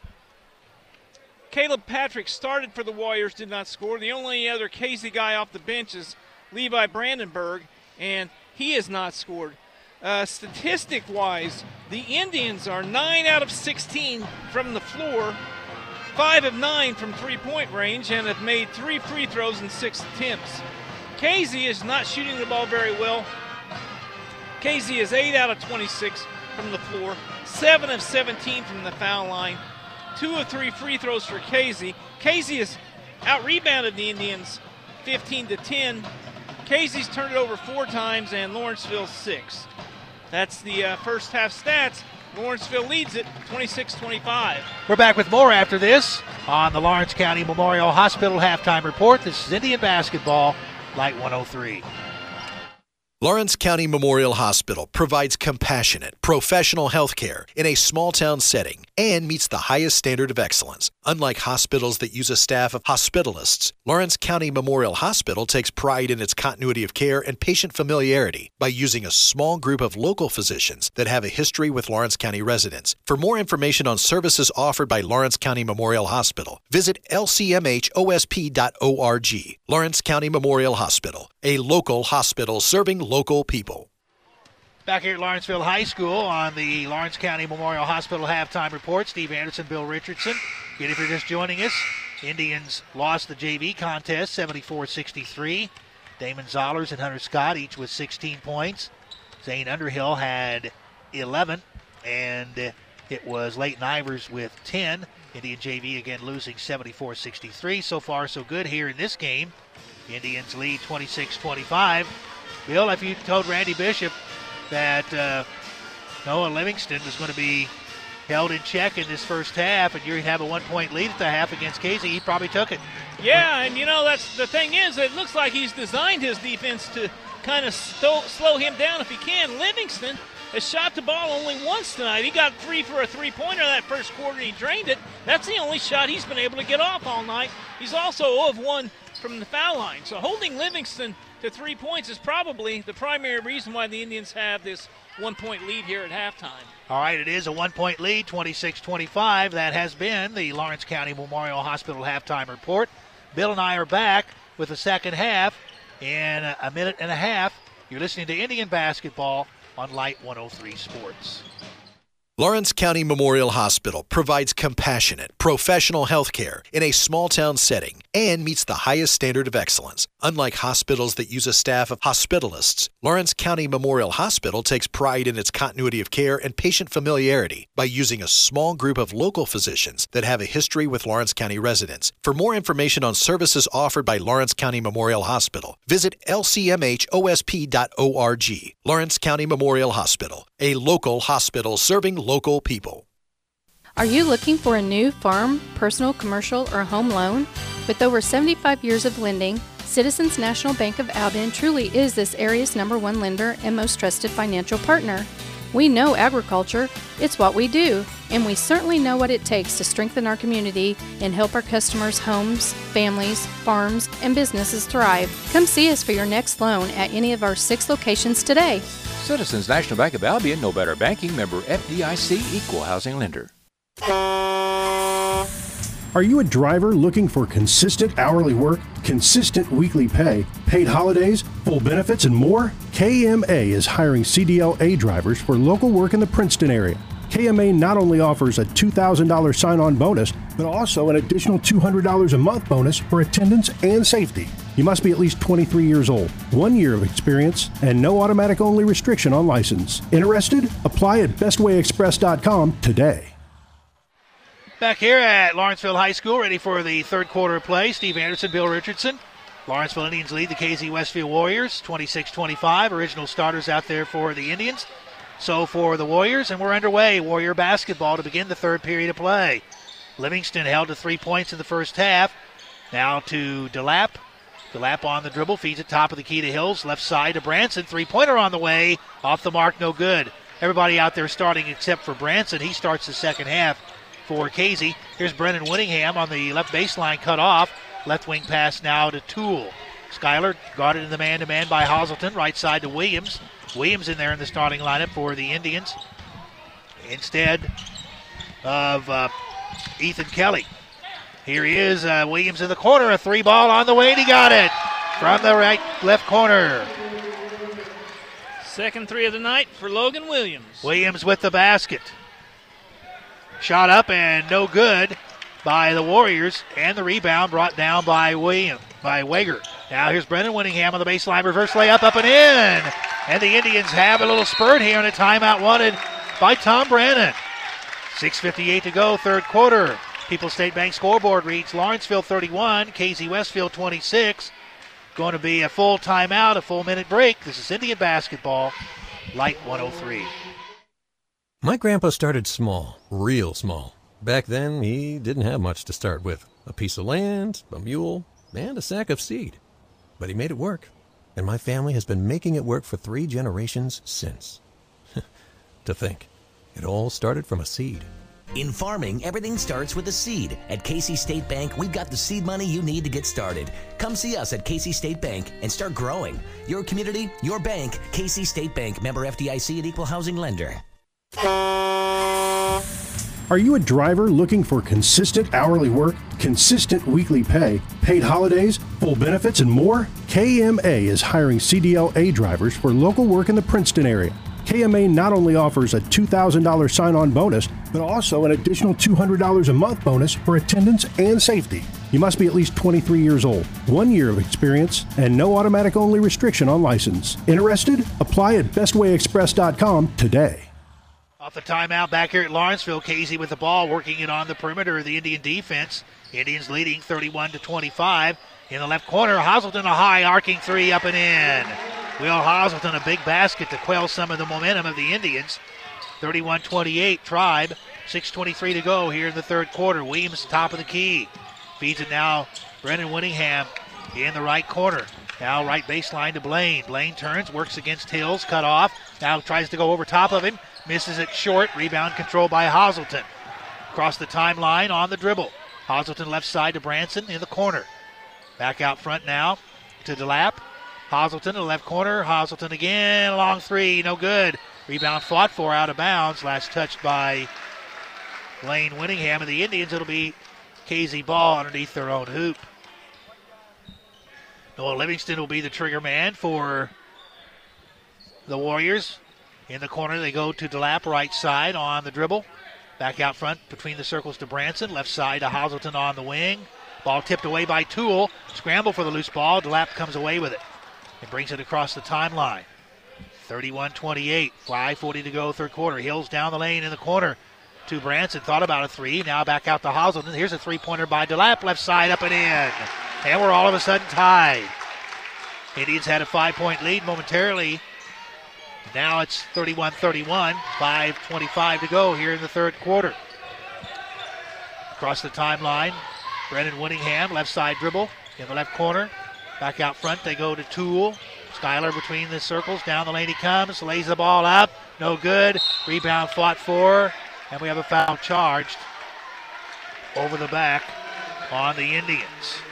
Caleb Patrick started for the Warriors, did not score. The only other K Z guy off the bench is Levi Brandenburg, and he has not scored. Uh, statistic-wise, the Indians are nine out of sixteen from the floor, five of nine from three-point range, and have made three free throws in six attempts. K Z is not shooting the ball very well. K Z is eight out of twenty-six from the floor, seven of seventeen from the foul line, two of three free throws for K Z. K Z has out-rebounded the Indians fifteen to ten. Casey's turned it over four times and Lawrenceville six. That's the uh, first half stats. Lawrenceville leads it twenty-six twenty-five. We're back with more after this on the Lawrence County Memorial Hospital Halftime Report. This is Indian Basketball, Light one oh three. Lawrence County Memorial Hospital provides compassionate, professional health care in a small-town setting and meets the highest standard of excellence. Unlike hospitals that use a staff of hospitalists, Lawrence County Memorial Hospital takes pride in its continuity of care and patient familiarity by using a small group of local physicians that have a history with Lawrence County residents. For more information on services offered by Lawrence County Memorial Hospital, visit L C M H O S P dot org. Lawrence County Memorial Hospital, a local hospital serving local people. Back here at Lawrenceville High School on the Lawrence County Memorial Hospital Halftime Report. Steve Anderson, Bill Richardson. Again, if you're just joining us, Indians lost the J V contest seventy-four sixty-three. Damon Zollers and Hunter Scott each with sixteen points. Zane Underhill had eleven, and it was Leighton Ivers with ten. Indian J V again losing seventy-four sixty-three. So far, so good here in this game. Indians lead twenty-six twenty-five. Bill, if you told Randy Bishop that uh, Noah Livingston was going to be held in check in this first half and you'd have a one-point lead at the half against Casey, he probably took it. Yeah, and you know, that's the thing is, it looks like he's designed his defense to kind of sto- slow him down if he can. Livingston has shot the ball only once tonight. He got three for a three-pointer that first quarter, and he drained it. That's the only shot he's been able to get off all night. He's also zero of one from the foul line. So holding Livingston to three points is probably the primary reason why the Indians have this one-point lead here at halftime. All right, it is a one-point lead, twenty-six twenty-five. That has been the Lawrence County Memorial Hospital Halftime Report. Bill and I are back with the second half in a minute and a half. You're listening to Indian Basketball on Light one oh three Sports. Lawrence County Memorial Hospital provides compassionate, professional health care in a small-town setting and meets the highest standard of excellence. Unlike hospitals that use a staff of hospitalists, Lawrence County Memorial Hospital takes pride in its continuity of care and patient familiarity by using a small group of local physicians that have a history with Lawrence County residents. For more information on services offered by Lawrence County Memorial Hospital, visit L C M H O S P dot org. Lawrence County Memorial Hospital, a local hospital serving local people. Are you looking for a new farm, personal, commercial, or home loan? With over seventy-five years of lending, Citizens National Bank of Albion truly is this area's number one lender and most trusted financial partner. We know agriculture, it's what we do, and we certainly know what it takes to strengthen our community and help our customers' homes, families, farms, and businesses thrive. Come see us for your next loan at any of our six locations today. Citizens National Bank of Albion, no better banking, member F D I C, equal housing lender. Are you a driver looking for consistent hourly work, consistent weekly pay, paid holidays, full benefits, and more? K M A is hiring C D L A drivers for local work in the Princeton area. K M A not only offers a two thousand dollars sign-on bonus, but also an additional two hundred dollars a month bonus for attendance and safety. You must be at least twenty-three years old, one year of experience, and no automatic-only restriction on license. Interested? Apply at best way express dot com today. Back here at Lawrenceville High School, ready for the third quarter of play. Steve Anderson, Bill Richardson. Lawrenceville Indians lead the K Z Westfield Warriors, twenty-six twenty-five. Original starters out there for the Indians. So for the Warriors, and we're underway. Warrior basketball to begin the third period of play. Livingston held to three points in the first half. Now to DeLapp. DeLapp on the dribble, feeds it top of the key to Hills. Left side to Branson. Three-pointer on the way. Off the mark, no good. Everybody out there starting except for Branson. He starts the second half for Casey. Here's Brennan Winningham on the left baseline, cut off. Left wing pass now to Toole. Schuyler guarded in the man-to-man by Hazelton. Right side to Williams. Williams in there in the starting lineup for the Indians instead of uh, Ethan Kelly. Here he is, uh, Williams in the corner. A three ball on the way, and he got it from the right left corner. Second three of the night for Logan Williams. Williams with the basket. Shot up and no good by the Warriors, and the rebound brought down by William, by Wager. Now here's Brendan Winningham on the baseline, reverse layup up and in. And the Indians have a little spurt here, and a timeout wanted by Tom Brannon. six fifty-eight to go, third quarter. People's State Bank scoreboard reads Lawrenceville thirty-one, K Z Westfield twenty-six. going to be a full timeout, a full minute break. This is Indian basketball, Light one oh three. My grandpa started small, real small. Back then, he didn't have much to start with. A piece of land, a mule, and a sack of seed. But he made it work. And my family has been making it work for three generations since. To think, it all started from a seed. In farming, everything starts with a seed. At Casey State Bank, we've got the seed money you need to get started. Come see us at Casey State Bank and start growing. Your community, your bank. Casey State Bank, member F D I C and equal housing lender. Are you a driver looking for consistent hourly work, consistent weekly pay, paid holidays, full benefits, and more? K M A is hiring C D L A drivers for local work in the Princeton area. K M A not only offers a two thousand dollars sign-on bonus, but also an additional two hundred dollars a month bonus for attendance and safety. You must be at least twenty-three years old, one year of experience, and no automatic-only restriction on license. Interested? Apply at best way express dot com today. Off the timeout back here at Lawrenceville, Casey with the ball, working it on the perimeter of the Indian defense. Indians leading thirty-one to twenty-five. In the left corner, Hazelton, a high arcing three up and in. Will Hazelton, a big basket to quell some of the momentum of the Indians. thirty-one twenty-eight, Tribe. six twenty-three to go here in the third quarter. Williams, top of the key. Feeds it now, Brennan Winningham in the right corner. Now right baseline to Blaine. Blaine turns, works against Hills, cut off. Now tries to go over top of him. Misses it short. Rebound controlled by Hazelton. Across the timeline on the dribble. Hazelton left side to Branson in the corner. Back out front now to DeLapp. Hazelton in the left corner. Hazelton again. Long three. No good. Rebound fought for, out of bounds. Last touched by Blaine Winningham. And the Indians, it'll be K Z ball underneath their own hoop. Noah Livingston will be the trigger man for the Warriors. In the corner, they go to DeLapp, right side on the dribble. Back out front between the circles to Branson. Left side to Hazelton on the wing. Ball tipped away by Toole. Scramble for the loose ball. DeLapp comes away with it and brings it across the timeline. thirty-one twenty-eight. five forty to go, third quarter. Hills down the lane in the corner to Branson. Thought about a three. Now back out to Hazelton. Here's a three-pointer by DeLapp. Left side up and in. And we're all of a sudden tied. Indians had a five-point lead momentarily. Now it's thirty-one thirty-one, five twenty-five to go here in the third quarter. Across the timeline, Brennan Winningham, left side dribble in the left corner. Back out front, they go to Toole. Skyler between the circles, down the lane he comes, lays the ball up, no good. Rebound fought for, and we have a foul charged over the back on the Indians.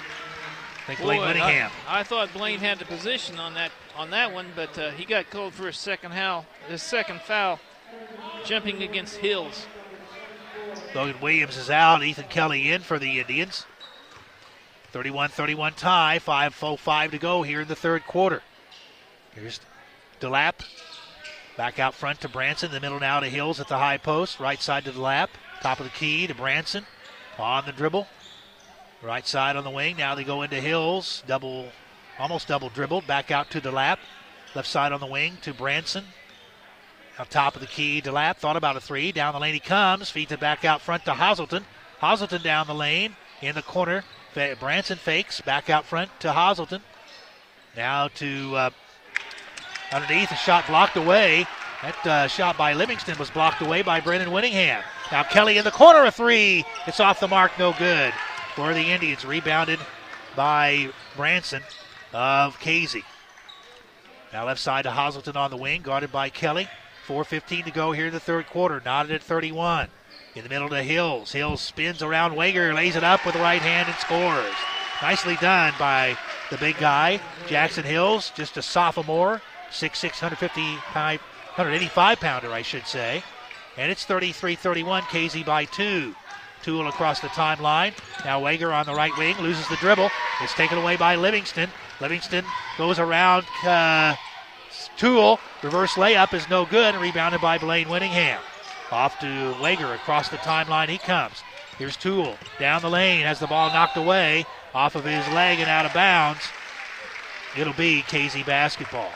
I think Blaine Winningham. I, I thought Blaine had the position on that on that one, but uh, he got called for his second foul. His second foul, jumping against Hills. Logan Williams is out. Ethan Kelly in for the Indians. thirty-one thirty-one tie. five oh five to go here in the third quarter. Here's DeLapp. Back out front to Branson. The middle now to Hills at the high post. Right side to DeLapp. Top of the key to Branson. On the dribble. Right side on the wing. Now they go into Hills. Double, almost double dribbled. Back out to DeLapp. Left side on the wing to Branson. On top of the key, DeLapp thought about a three. Down the lane he comes. Feeds it back out front to Hazelton. Hazelton down the lane. In the corner. Branson fakes. Back out front to Hazelton. Now to uh, underneath. A shot blocked away. That uh, shot by Livingston was blocked away by Brennan Winningham. Now Kelly in the corner, a three. It's off the mark, no good. For the Indians, rebounded by Branson of Casey. Now left side to Hazelton on the wing, guarded by Kelly. four fifteen to go here in the third quarter, knotted at thirty-one. In the middle to Hills. Hills spins around Wager, lays it up with the right hand and scores. Nicely done by the big guy, Jackson Hills, just a sophomore, six six, one fifty-five, one eighty-five pounder, I should say. And it's thirty-three thirty-one, K Z by two. Toole across the timeline. Now Wager on the right wing, loses the dribble. It's taken away by Livingston. Livingston goes around uh, Toole. Reverse layup is no good, and rebounded by Blaine Winningham. Off to Wager across the timeline he comes. Here's Toole down the lane, has the ball knocked away off of his leg and out of bounds. It'll be K Z basketball.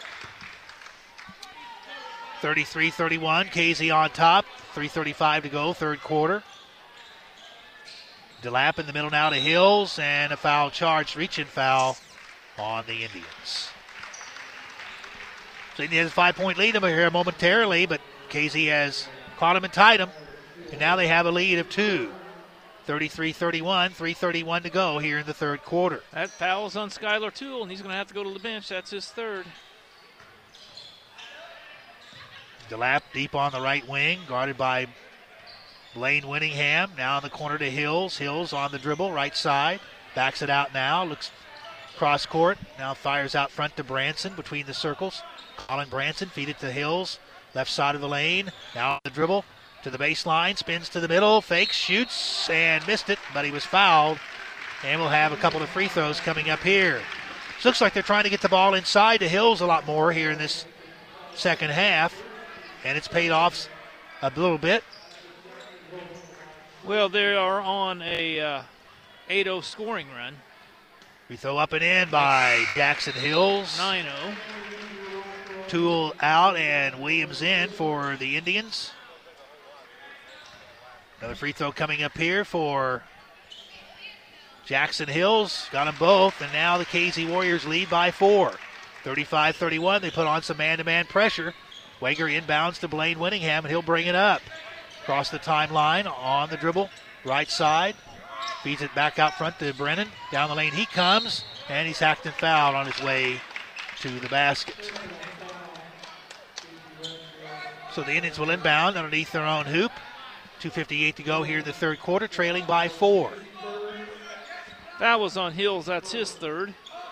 thirty-three thirty-one, K Z on top. three thirty-five to go, third quarter. DeLapp in the middle now to Hills, and a foul charge, reaching foul on the Indians. So Indians has a five-point lead here momentarily, but K Z has caught him and tied him, and now they have a lead of two. thirty-three thirty-one, three thirty-one to go here in the third quarter. That foul's on Skylar Toole, and he's going to have to go to the bench. That's his third. DeLapp deep on the right wing, guarded by Blaine Winningham. Now in the corner to Hills. Hills on the dribble, right side. Backs it out now, looks cross court. Now fires out front to Branson between the circles. Colin Branson feed it to Hills, left side of the lane. Now on the dribble to the baseline, spins to the middle, fakes, shoots, and missed it, but he was fouled. And we'll have a couple of free throws coming up here. So looks like they're trying to get the ball inside to Hills a lot more here in this second half, and it's paid off a little bit. Well, they are on a uh, eight oh scoring run. We throw up and in by Jackson Hills. nine oh. Toole out and Williams in for the Indians. Another free throw coming up here for Jackson Hills. Got them both, and now the K Z Warriors lead by four. thirty-five thirty-one. They put on some man-to-man pressure. Wager inbounds to Blaine Winningham, and he'll bring it up. Across the timeline on the dribble, right side. Feeds it back out front to Brennan. Down the lane he comes, and he's hacked and fouled on his way to the basket. So the Indians will inbound underneath their own hoop. two fifty-eight to go here in the third quarter, trailing by four. That was on Hills. That's his third.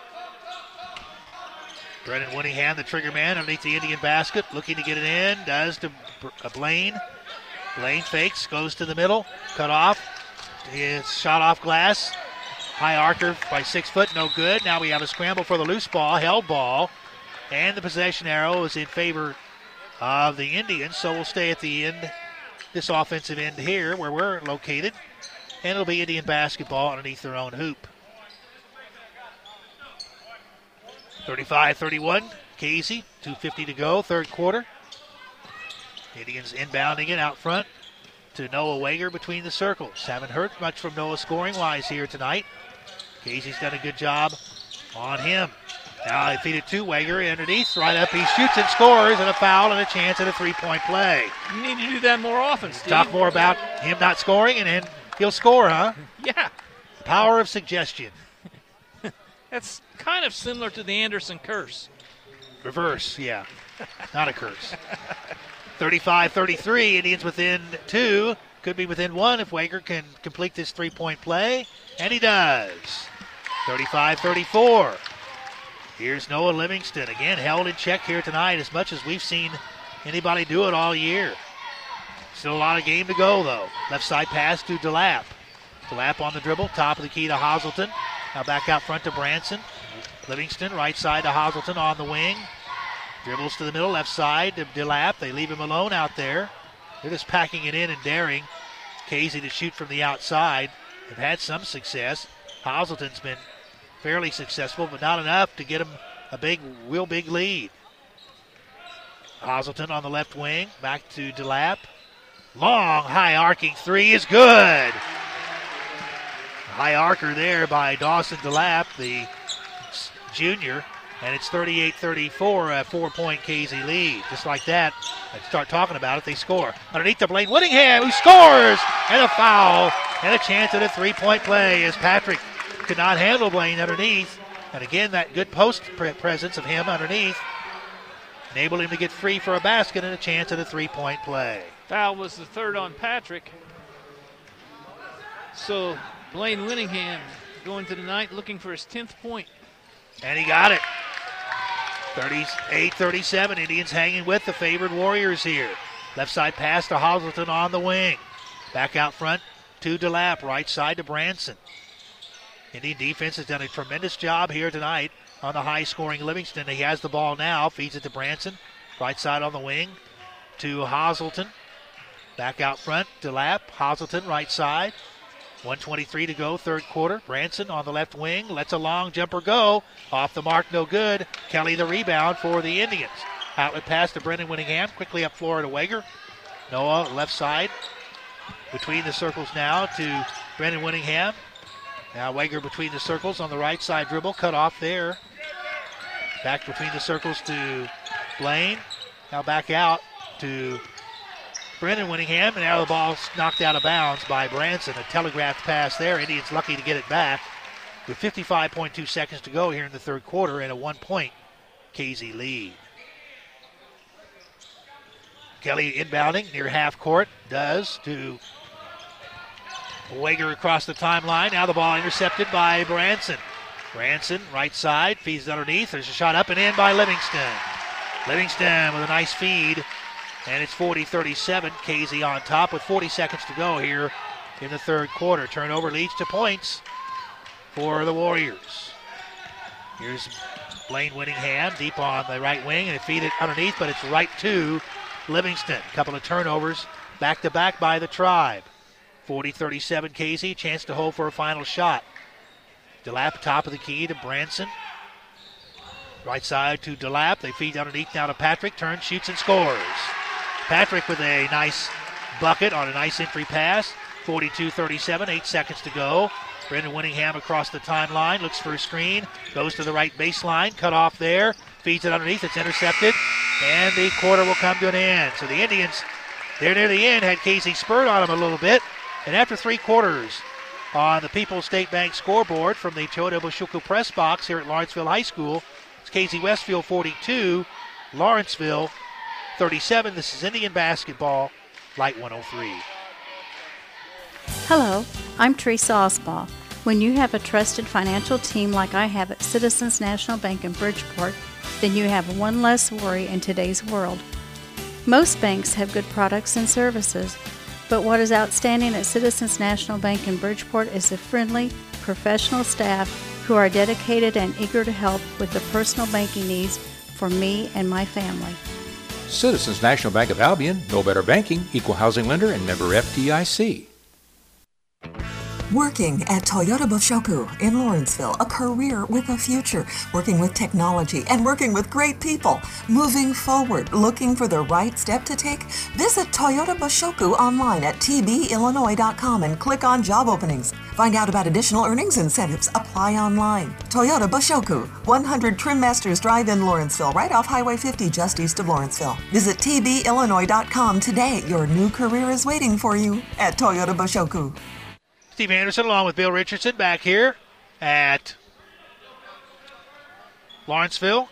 Brennan Winningham, the trigger man, underneath the Indian basket, looking to get it in. Does to Blaine. Blaine fakes, goes to the middle, cut off. It's shot off glass. High archer by six foot, no good. Now we have a scramble for the loose ball, held ball, and the possession arrow is in favor of the Indians, so we'll stay at the end, this offensive end here where we're located, and it'll be Indian basketball underneath their own hoop. thirty-five thirty-one, Casey, two fifty to go, third quarter. Indians inbounding it out front to Noah Wager between the circles. Haven't heard much from Noah scoring-wise here tonight. Casey's done a good job on him. Now they feed it to Wager underneath, right up. He shoots and scores, and a foul and a chance at a three-point play. You need to do that more often, Steve. Talk more about him not scoring, and then he'll score, huh? Yeah. Power of suggestion. That's kind of similar to the Anderson curse. Reverse, yeah. Not a curse. thirty-five thirty-three, Indians within two. Could be within one if Wager can complete this three-point play, and he does. thirty-five thirty-four. Here's Noah Livingston, again held in check here tonight as much as we've seen anybody do it all year. Still a lot of game to go, though. Left side pass to DeLapp. DeLapp on the dribble, top of the key to Hazelton. Now back out front to Branson. Livingston, right side to Hazelton on the wing. Dribbles to the middle, left side to DeLapp. They leave him alone out there. They're just packing it in and daring Casey to shoot from the outside. They've had some success. Hazelton's been fairly successful, but not enough to get him a big, real big lead. Hazelton on the left wing, back to DeLapp. Long, high arcing three is good. High arcer there by Dawson DeLapp, the junior, and it's thirty-eight thirty-four, a four-point K Z lead. Just like that, let's start talking about it, they score. Underneath to Blaine Winningham, who scores, and a foul, and a chance at a three-point play as Patrick could not handle Blaine underneath. And again, that good post pre- presence of him underneath enabled him to get free for a basket and a chance at a three-point play. Foul was the third on Patrick. So Blaine Winningham going to the night looking for his tenth point. And he got it. thirty-eight thirty-seven, Indians hanging with the favored Warriors here. Left side pass to Hazelton on the wing. Back out front to DeLapp, right side to Branson. Indian defense has done a tremendous job here tonight on the high-scoring Livingston. He has the ball now, feeds it to Branson. Right side on the wing to Hazelton. Back out front, DeLapp, Hazelton, right side. one twenty-three to go, third quarter. Branson on the left wing, lets a long jumper go. Off the mark, no good. Kelly the rebound for the Indians. Outlet pass to Brendan Winningham, quickly up floor to Wager. Noah, left side. Between the circles now to Brendan Winningham. Now Wager between the circles on the right side dribble, cut off there Back between the circles to Blaine. Now back out to Brendan Winningham, and now the ball's knocked out of bounds by Branson. A telegraphed pass there. Indians lucky to get it back with fifty-five point two seconds to go here in the third quarter and a one-point K Z lead. Kelly inbounding near half court. Does to Wager across the timeline. Now the ball intercepted by Branson. Branson, right side, feeds it underneath. There's a shot up and in by Livingston. Livingston with a nice feed. And it's forty thirty-seven. K Z on top with forty seconds to go here in the third quarter. Turnover leads to points for the Warriors. Here's Blaine Winningham deep on the right wing, and it feed it underneath, but it's right to Livingston. A couple of turnovers back to back by the Tribe. forty thirty-seven K Z, chance to hold for a final shot. DeLapp top of the key to Branson. Right side to DeLapp. They feed underneath now to Patrick. Turns, shoots, and scores. Patrick with a nice bucket on a nice entry pass. forty-two thirty-seven, eight seconds to go. Brendan Winningham across the timeline, looks for a screen, goes to the right baseline, cut off there, feeds it underneath, it's intercepted, and the quarter will come to an end. So the Indians, they're near the end, had K Z spurred on them a little bit, and after three quarters on the People's State Bank scoreboard from the Toyota Bashuku press box here at Lawrenceville High School, it's K Z Westfield forty-two, Lawrenceville thirty-seven. This is Indian basketball, Light one oh three. Hello, I'm Teresa Osbaugh. When you have a trusted financial team like I have at Citizens National Bank in Bridgeport, then you have one less worry in today's world. Most banks have good products and services, but what is outstanding at Citizens National Bank in Bridgeport is the friendly, professional staff who are dedicated and eager to help with the personal banking needs for me and my family. Citizens National Bank of Albion, no better banking, equal housing lender, and member F D I C. Working at Toyota Bashoku in Lawrenceville, a career with a future, working with technology and working with great people, moving forward, looking for the right step to take? Visit Toyota Bashoku online at t b illinois dot com and click on job openings. Find out about additional earnings incentives. Apply online. Toyota Bashoku, one hundred Trim Masters Drive in Lawrenceville, right off Highway fifty just east of Lawrenceville. Visit t b illinois dot com today. Your new career is waiting for you at Toyota Bashoku. Steve Anderson along with Bill Richardson back here at Lawrenceville.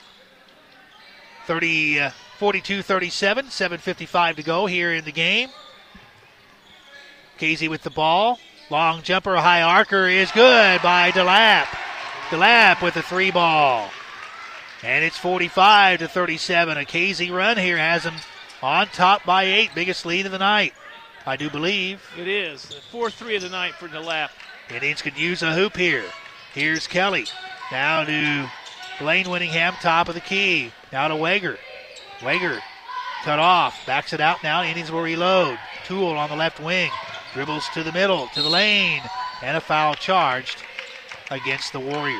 thirty, uh, forty-two thirty-seven, seven fifty-five to go here in the game. Casey with the ball. Long jumper, high arcer is good by DeLapp. DeLapp with the three ball. And it's forty-five to thirty-seven. A Casey run here has him on top by eight. Biggest lead of the night, I do believe. It is. four three of the night for DeLapp. Indians could use a hoop here. Here's Kelly. Now to Blaine Winningham, top of the key. Now to Wager. Wager cut off. Backs it out now. Indians will reload. Toole on the left wing. Dribbles to the middle, to the lane. And a foul charged against the Warriors.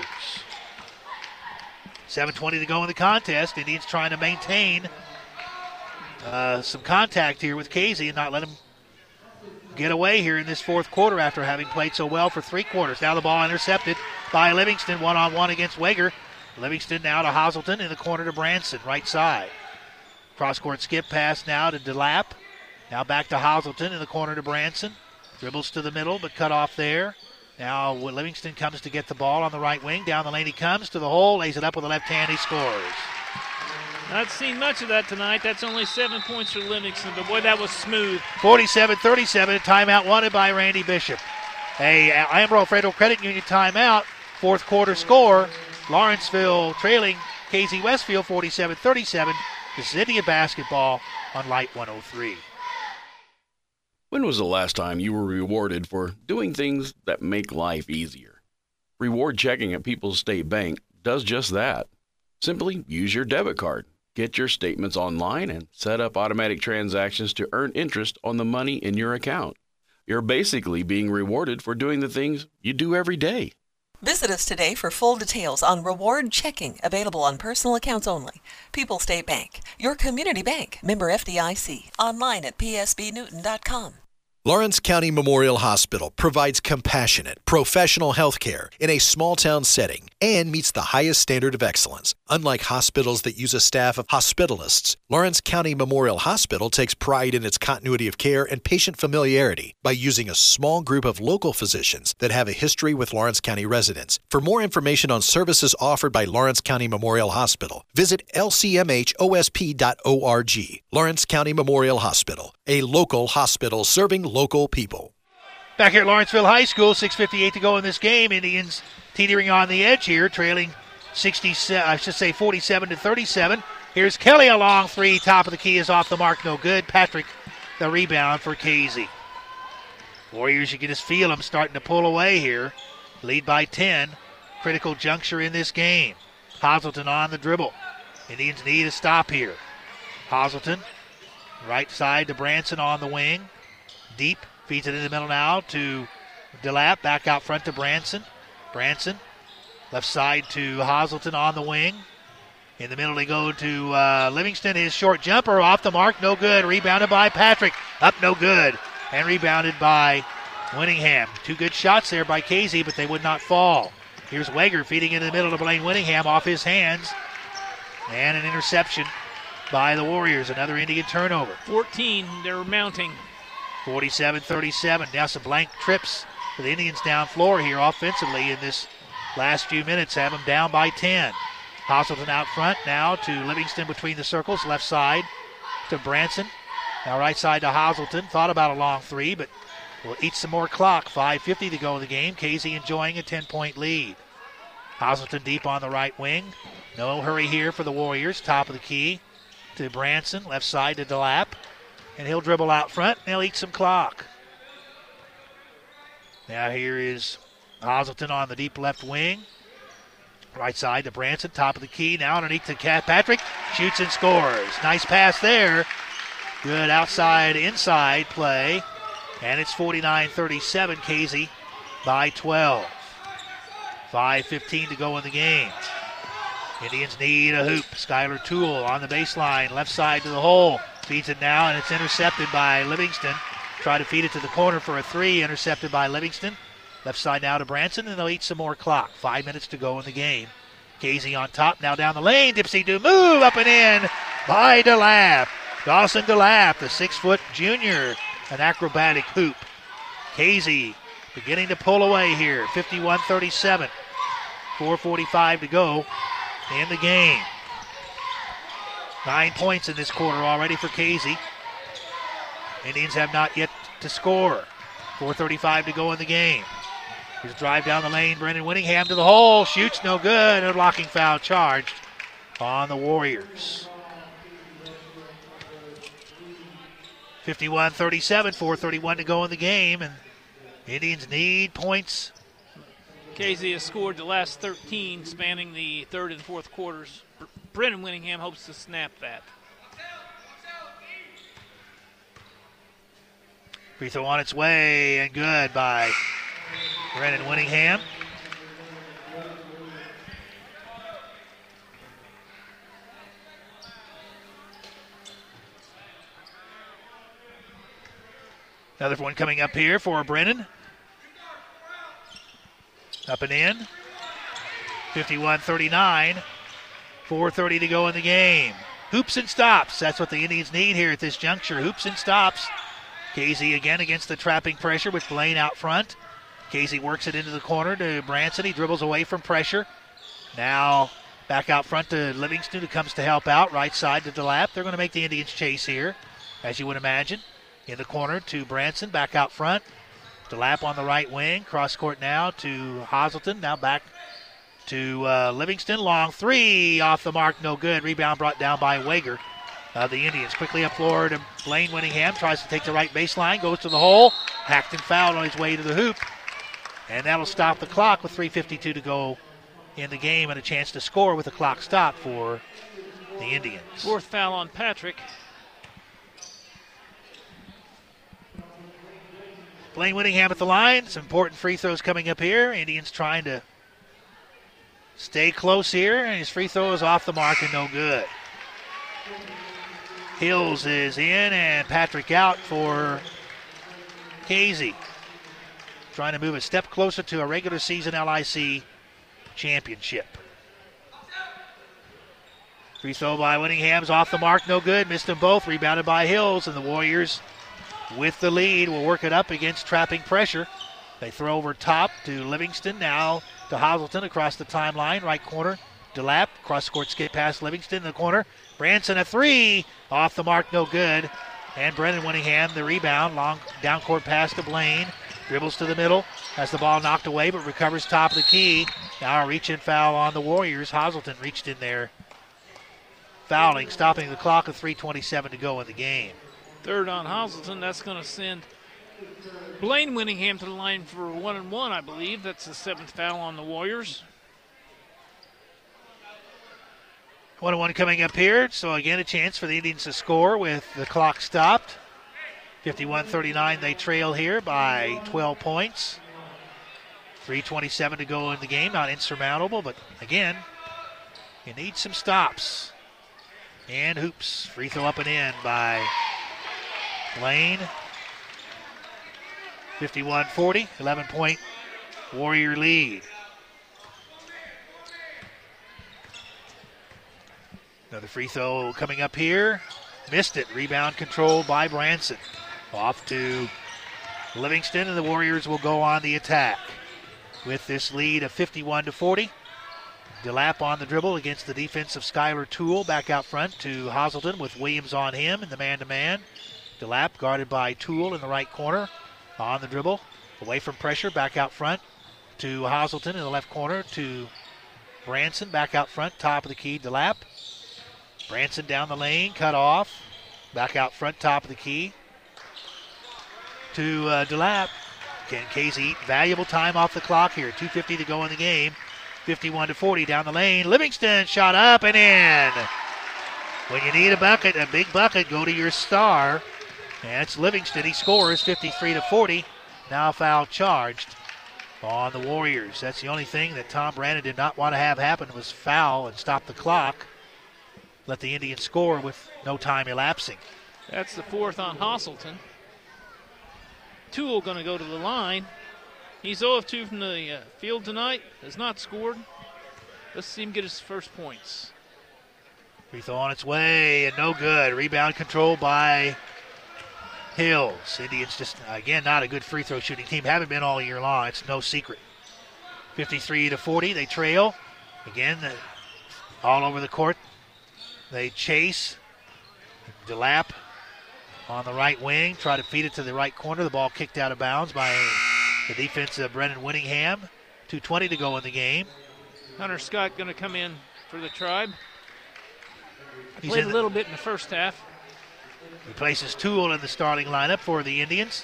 seven twenty to go in the contest. Indians trying to maintain uh, some contact here with Casey and not let him get away here in this fourth quarter after having played so well for three quarters. Now the ball intercepted by Livingston, one-on-one against Wager. Livingston now to Hazelton in the corner to Branson, right side. Cross-court skip pass now to DeLapp. Now back to Hazelton in the corner to Branson. Dribbles to the middle, but cut off there. Now Livingston comes to get the ball on the right wing. Down the lane he comes to the hole, lays it up with the left hand, he scores. Not seen much of that tonight. That's only seven points for Livingston, but boy, that was smooth. forty-seven thirty-seven, timeout wanted by Randy Bishop. A Amarillo Federal Credit Union timeout, fourth quarter score. Lawrenceville trailing K Z Westfield forty-seven thirty-seven. This is Indian basketball on Light one oh three. When was the last time you were rewarded for doing things that make life easier? Reward checking at People's State Bank does just that. Simply use your debit card. Get your statements online and set up automatic transactions to earn interest on the money in your account. You're basically being rewarded for doing the things you do every day. Visit us today for full details on reward checking, available on personal accounts only. People's State Bank, your community bank, member F D I C, online at p s b newton dot com. Lawrence County Memorial Hospital provides compassionate, professional health care in a small-town setting and meets the highest standard of excellence. Unlike hospitals that use a staff of hospitalists, Lawrence County Memorial Hospital takes pride in its continuity of care and patient familiarity by using a small group of local physicians that have a history with Lawrence County residents. For more information on services offered by Lawrence County Memorial Hospital, visit L C M H O S P dot org. Lawrence County Memorial Hospital, a local hospital serving local people. Back here at Lawrenceville High School, six fifty-eight to go in this game. Indians teetering on the edge here, trailing sixty-seven, I should say forty-seven to thirty-seven. Here's Kelly, a long three, top of the key is off the mark, no good. Patrick, the rebound for Casey. Warriors, you can just feel them starting to pull away here. Lead by ten. Critical juncture in this game. Hazelton on the dribble. Indians need a stop here. Hazelton, right side to Branson on the wing. Deep, feeds it in the middle now to DeLapp. Back out front to Branson. Branson, left side to Hazelton on the wing. In the middle they go to uh, Livingston. His short jumper off the mark, no good. Rebounded by Patrick. Up, no good. And rebounded by Winningham. Two good shots there by Casey, but they would not fall. Here's Wager feeding into the middle to Blaine Winningham off his hands. And an interception by the Warriors. Another Indian turnover. fourteen, they're mounting. forty-seven thirty-seven. Now some blank trips for the Indians down floor here offensively in this last few minutes. Have them down by ten. Hazelton out front now to Livingston between the circles. Left side to Branson. Now right side to Hazelton. Thought about a long three, but will eat some more clock. five fifty to go in the game. Casey enjoying a ten-point lead. Hazelton deep on the right wing. No hurry here for the Warriors. Top of the key to Branson. Left side to DeLapp. And he'll dribble out front, and he'll eat some clock. Now here is Hazelton on the deep left wing. Right side to Branson, top of the key. Now underneath to Patrick. Shoots and scores. Nice pass there. Good outside, inside play. And it's forty-nine thirty-seven, Casey by twelve. five fifteen to go in the game. Indians need a hoop. Skylar Toole on the baseline, left side to the hole. Feeds it now, and it's intercepted by Livingston. Try to feed it to the corner for a three, intercepted by Livingston. Left side now to Branson, and they'll eat some more clock. Five minutes to go in the game. Casey on top, now down the lane. Dipsy-do move, up and in by DeLapp. Dawson DeLapp, the six-foot junior, an acrobatic hoop. Casey beginning to pull away here, fifty-one thirty-seven. four forty-five to go in the game. Nine points in this quarter already for Casey. Indians have not yet to score. four thirty-five to go in the game. Here's a drive down the lane. Brendan Winningham to the hole. Shoots, no good. A blocking foul charged on the Warriors. fifty-one thirty-seven, four thirty-one to go in the game, and Indians need points. Casey has scored the last thirteen, spanning the third and fourth quarters. Brendan Winningham hopes to snap that. Free throw on its way, and good by Brendan Winningham. Another one coming up here for Brennan. Up and in. fifty-one thirty-nine. four thirty to go in the game. Hoops and stops. That's what the Indians need here at this juncture. Hoops and stops. Casey again against the trapping pressure with Blaine out front. Casey works it into the corner to Branson. He dribbles away from pressure. Now back out front to Livingston, who comes to help out. Right side to DeLapp. They're going to make the Indians chase here, as you would imagine. In the corner to Branson, back out front. DeLapp on the right wing. Cross court now to Hazelton. Now back to uh, Livingston. Long three off the mark, no good. Rebound brought down by Wager. Uh, the Indians quickly up floor to Blaine Winningham. Tries to take the right baseline. Goes to the hole. Hacked and fouled on his way to the hoop. And that'll stop the clock with three fifty-two to go in the game and a chance to score with the clock stopped for the Indians. Fourth foul on Patrick. Blaine Winningham at the line. Some important free throws coming up here. Indians trying to stay close here, and his free throw is off the mark and no good. Hills is in, and Patrick out for Casey trying to move a step closer to a regular season L I C championship. Free throw by Winningham's off the mark, no good. Missed them both. Rebounded by Hills, and the Warriors with the lead will work it up against trapping pressure. They throw over top to Livingston, now to Hazelton across the timeline, right corner. DeLapp, cross-court skip past Livingston in the corner. Branson a three, off the mark, no good. And Brennan Winningham, the rebound, long down court pass to Blaine. Dribbles to the middle, has the ball knocked away, but recovers top of the key. Now a reach-in foul on the Warriors. Hazelton reached in there, fouling, stopping the clock with three twenty-seven to go in the game. Third on Hazelton, that's going to send Blaine Winningham to the line for one and one, I believe. That's the seventh foul on the Warriors. one and one coming up here, so again a chance for the Indians to score with the clock stopped. fifty-one thirty-nine, they trail here by twelve points. three twenty-seven to go in the game, not insurmountable, but again, you need some stops. And hoops, free throw up and in by Lane. fifty-one forty, eleven-point Warrior lead. Another free throw coming up here. Missed it. Rebound controlled by Branson. Off to Livingston, and the Warriors will go on the attack with this lead of fifty-one to forty. DeLapp on the dribble against the defense of Skylar Toole. Back out front to Hazelton with Williams on him in the man-to-man. DeLapp guarded by Toole in the right corner. On the dribble, away from pressure, back out front to Hazelton in the left corner to Branson. Back out front, top of the key, DeLapp. Branson down the lane, cut off. Back out front, top of the key to uh, DeLapp. Can Casey eat valuable time off the clock here? two fifty to go in the game. fifty-one to forty down the lane. Livingston shot up and in. When you need a bucket, a big bucket, go to your star. And it's Livingston. He scores fifty-three to forty. Now foul charged on the Warriors. That's the only thing that Tom Brandon did not want to have happen was foul and stop the clock. Let the Indians score with no time elapsing. That's the fourth on Hazelton. Toole going to go to the line. He's zero of two from the uh, field tonight. Has not scored. Let's see him get his first points. Free throw on its way and no good. Rebound controlled by Hills. Indians just, again, not a good free throw shooting team. Haven't been all year long. It's no secret. fifty-three to forty. They trail. Again, uh, all over the court. They chase. DeLapp on the right wing. Try to feed it to the right corner. The ball kicked out of bounds by the defense of Brennan Winningham. two twenty to go in the game. Hunter Scott going to come in for the Tribe. He's Played a the, little bit in the first half. Replaces Toole in the starting lineup for the Indians.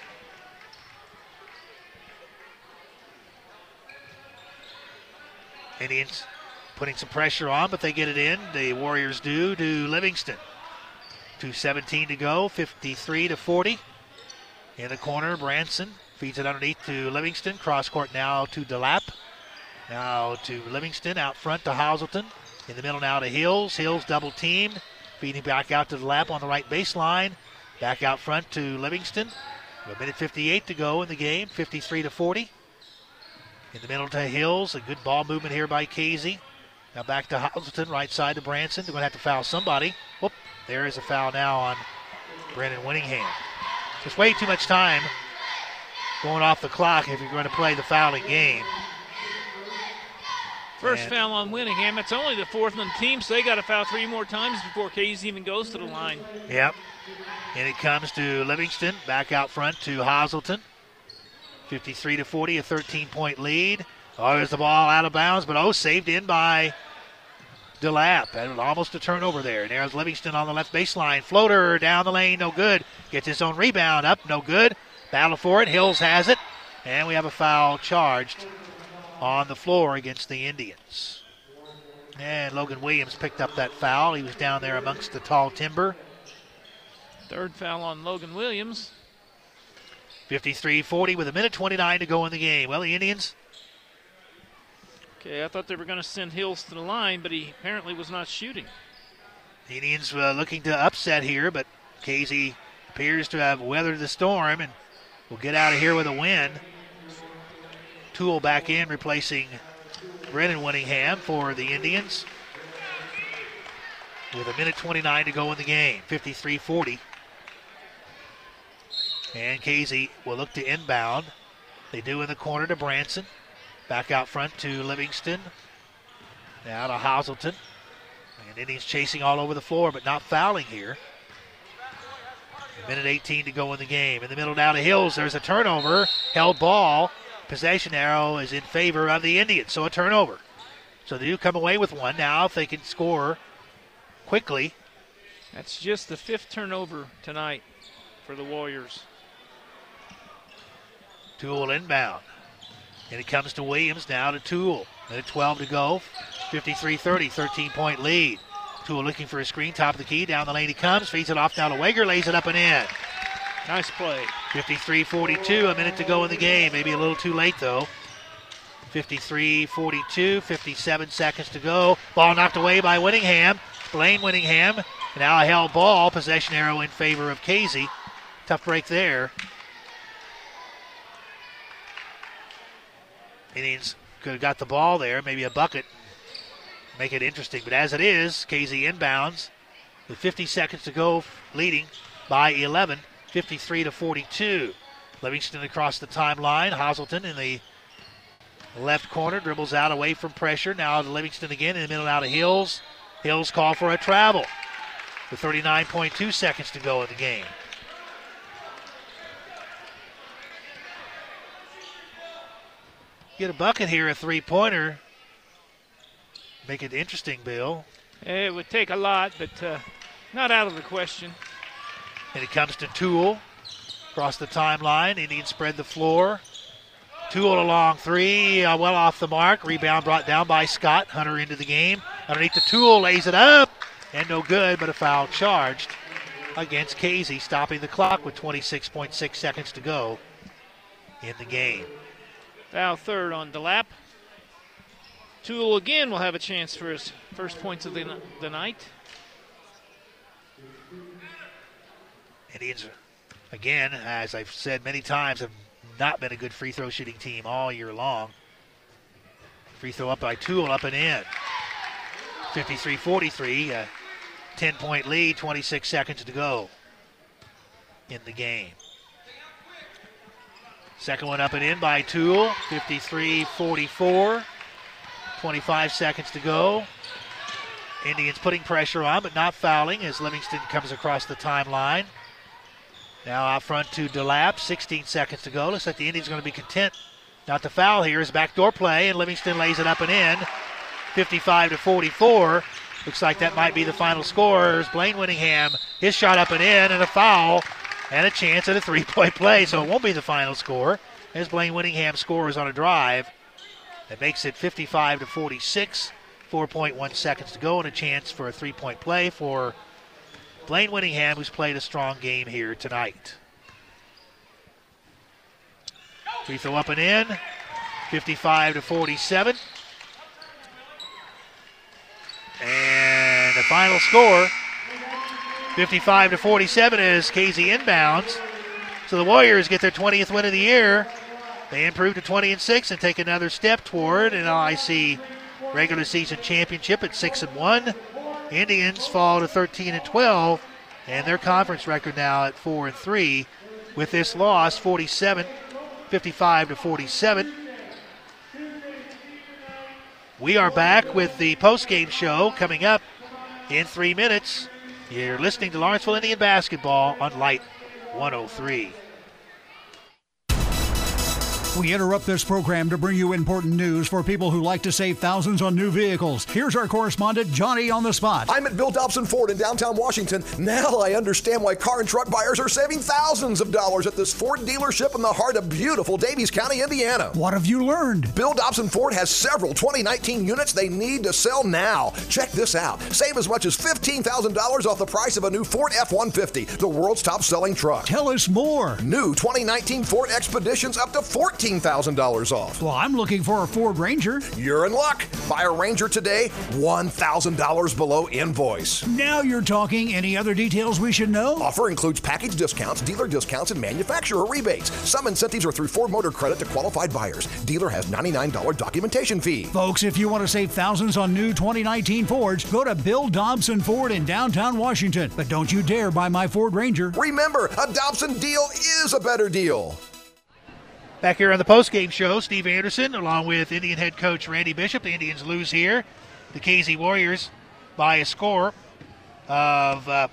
Indians putting some pressure on, but they get it in. The Warriors do to Livingston. two seventeen to go, fifty-three to forty. In the corner, Branson feeds it underneath to Livingston. Cross court now to DeLapp. Now to Livingston, out front to Hazelton. In the middle now to Hills. Hills double teamed. Feeding back out to DeLapp on the right baseline. Back out front to Livingston. A minute fifty-eight to go in the game, fifty-three to forty. In the middle to Hills. A good ball movement here by Casey. Now back to Hazelton, right side to Branson. They're going to have to foul somebody. Whoop, there is a foul now on Brennan Winningham. Just way too much time going off the clock if you're going to play the fouling game. First and foul on Winningham. It's only the fourth on the team, so they got to foul three more times before Casey even goes to the line. Yep. And it comes to Livingston, back out front to Hazelton. fifty-three to forty, a thirteen-point lead. Oh, there's the ball out of bounds, but oh, saved in by DeLapp. And almost a turnover there. And there's Livingston on the left baseline. Floater down the lane, no good. Gets his own rebound up, no good. Battle for it. Hills has it. And we have a foul charged on the floor against the Indians. And Logan Williams picked up that foul. He was down there amongst the tall timber. Third foul on Logan Williams. fifty-three forty with a minute twenty-nine to go in the game. Well, the Indians. Okay, I thought they were going to send Hills to the line, but he apparently was not shooting. The Indians uh, looking to upset here, but Casey appears to have weathered the storm and will get out of here with a win. Toole back in, replacing Brennan Winningham for the Indians. With a minute twenty-nine to go in the game, fifty-three forty. And Casey will look to inbound. They do in the corner to Branson. Back out front to Livingston. Now to Hazelton. And Indians chasing all over the floor, but not fouling here. A minute eighteen to go in the game. In the middle now to Hills. There's a turnover. Held ball. Possession arrow is in favor of the Indians, so a turnover. So they do come away with one. Now if they can score quickly. That's just the fifth turnover tonight for the Warriors. Toole inbound. And it comes to Williams now to Toole. Minute twelve to go. fifty-three thirty, thirteen-point lead. Toole looking for a screen, top of the key. Down the lane he comes. Feeds it off now to Wager. Lays it up and in. Nice play. fifty-three forty-two, a minute to go in the game. Maybe a little too late, though. fifty-three forty-two, fifty-seven seconds to go. Ball knocked away by Winningham. Blaine Winningham. Now a held ball. Possession arrow in favor of Casey. Tough break there. Indians could have got the ball there. Maybe a bucket. Make it interesting. But as it is, Casey inbounds with fifty seconds to go, leading by eleven. fifty-three to forty-two. Livingston across the timeline. Hazelton in the left corner dribbles out away from pressure. Now to Livingston again in the middle out of Hills. Hills call for a travel with thirty-nine point two seconds to go in the game. Get a bucket here, a three-pointer. Make it interesting, Bill. It would take a lot, but uh, not out of the question. And it comes to Toole. Across the timeline, Indians spread the floor. Toole a long three, uh, well off the mark. Rebound brought down by Scott. Hunter into the game. Underneath the Toole, lays it up. And no good, but a foul charged against Casey, stopping the clock with twenty-six point six seconds to go in the game. Foul third on DeLapp. Toole again will have a chance for his first points of the, the night. Indians, again, as I've said many times, have not been a good free throw shooting team all year long. Free throw up by Toole, up and in. fifty-three forty-three, a ten-point lead, twenty-six seconds to go in the game. Second one up and in by Toole, fifty-three forty-four, twenty-five seconds to go. Indians putting pressure on, but not fouling as Livingston comes across the timeline. Now out front to DeLapp, sixteen seconds to go. Looks like the Indians are going to be content not to foul here. As backdoor play, and Livingston lays it up and in. fifty-five to forty-four. Looks like that might be the final score. There's Blaine Winningham, his shot up and in, and a foul, and a chance at a three-point play. So it won't be the final score as Blaine Winningham scores on a drive. That makes it fifty-five to forty-six. four point one seconds to go, and a chance for a three-point play for Blaine Winningham, who's played a strong game here tonight. Free throw up and in, fifty-five to forty-seven. And the final score, fifty-five to forty-seven, as Casey inbounds. So the Warriors get their twentieth win of the year. They improve to twenty and six and take another step toward an L I C regular season championship at six and one. Indians fall to thirteen and twelve, and their conference record now at four and three. With this loss, forty-seven, fifty-five to forty-seven. We are back with the post-game show coming up in three minutes. You're listening to Lawrenceville Indian Basketball on Light one oh three. We interrupt this program to bring you important news for people who like to save thousands on new vehicles. Here's our correspondent, Johnny on the spot. I'm at Bill Dobson Ford in downtown Washington. Now I understand why car and truck buyers are saving thousands of dollars at this Ford dealership in the heart of beautiful Davies County, Indiana. What have you learned? Bill Dobson Ford has several twenty nineteen units they need to sell now. Check this out. Save as much as fifteen thousand dollars off the price of a new Ford F one fifty, the world's top-selling truck. Tell us more. New twenty nineteen Ford Expeditions up to fourteen fifteen thousand dollars off. Well, I'm looking for a Ford Ranger. You're in luck. Buy a Ranger today, one thousand dollars below invoice. Now you're talking. Any other details we should know? Offer includes package discounts, dealer discounts, and manufacturer rebates. Some incentives are through Ford Motor Credit to qualified buyers. Dealer has ninety-nine dollars documentation fee. Folks, if you want to save thousands on new twenty nineteen Fords, go to Bill Dobson Ford in downtown Washington. But don't you dare buy my Ford Ranger. Remember, a Dobson deal is a better deal. Back here on the postgame show, Steve Anderson along with Indian head coach Randy Bishop. The Indians lose here. The K Z Warriors by a score of uh,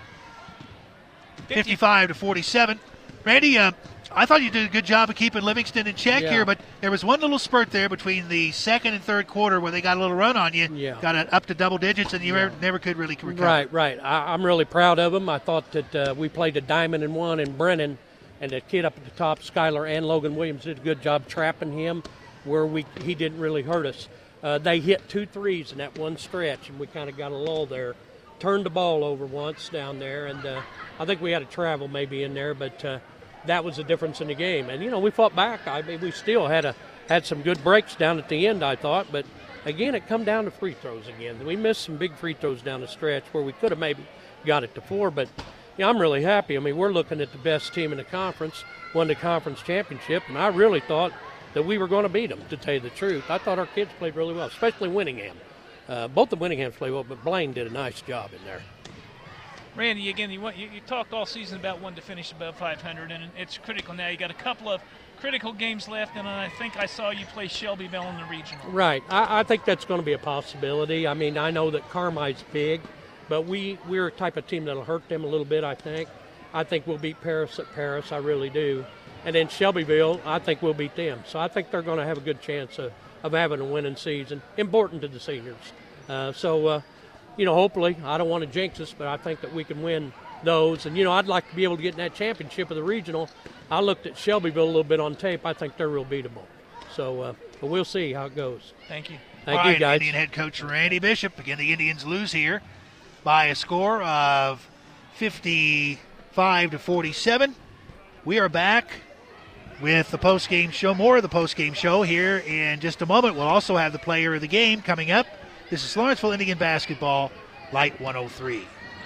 fifty-five to forty-seven. Randy, uh, I thought you did a good job of keeping Livingston in check yeah. here, but there was one little spurt there between the second and third quarter where they got a little run on you, yeah. got it up to double digits, and you yeah. never, never could really recover. Right, right. I, I'm really proud of them. I thought that uh, we played a diamond and one in Brennan, and the kid up at the top, Skylar and Logan Williams, did a good job trapping him where we he didn't really hurt us. Uh, they hit two threes in that one stretch, and we kind of got a lull there. Turned the ball over once down there, and uh, I think we had a travel maybe in there, but uh, that was the difference in the game. And, you know, we fought back. I mean, we still had a had some good breaks down at the end, I thought, but, again, it come down to free throws again. We missed some big free throws down the stretch where we could have maybe got it to four, but yeah, I'm really happy. I mean, we're looking at the best team in the conference, won the conference championship, and I really thought that we were going to beat them, to tell you the truth. I thought our kids played really well, especially Winningham. Uh, both the Winninghams played well, but Blaine did a nice job in there. Randy, again, you, want, you, you talked all season about wanting to finish above five hundred, and it's critical now. You got a couple of critical games left, and I think I saw you play Shelbyville in the regional. Right. I, I think that's going to be a possibility. I mean, I know that Carmine's big, but we, we're a type of team that'll hurt them a little bit, I think. I think we'll beat Paris at Paris. I really do. And then Shelbyville, I think we'll beat them. So I think they're going to have a good chance of, of having a winning season. Important to the seniors. Uh, so, uh, you know, hopefully, I don't want to jinx us, but I think that we can win those. And, you know, I'd like to be able to get in that championship of the regional. I looked at Shelbyville a little bit on tape. I think they're real beatable. So, uh, but we'll see how it goes. Thank you. Thank All you, right, guys. Indian head coach Randy Bishop. Again, the Indians lose here by a score of fifty-five to forty-seven. We are back with the post-game show. More of the post-game show here in just a moment. We'll also have the player of the game coming up. This is Lawrenceville Indian Basketball, Light one oh three.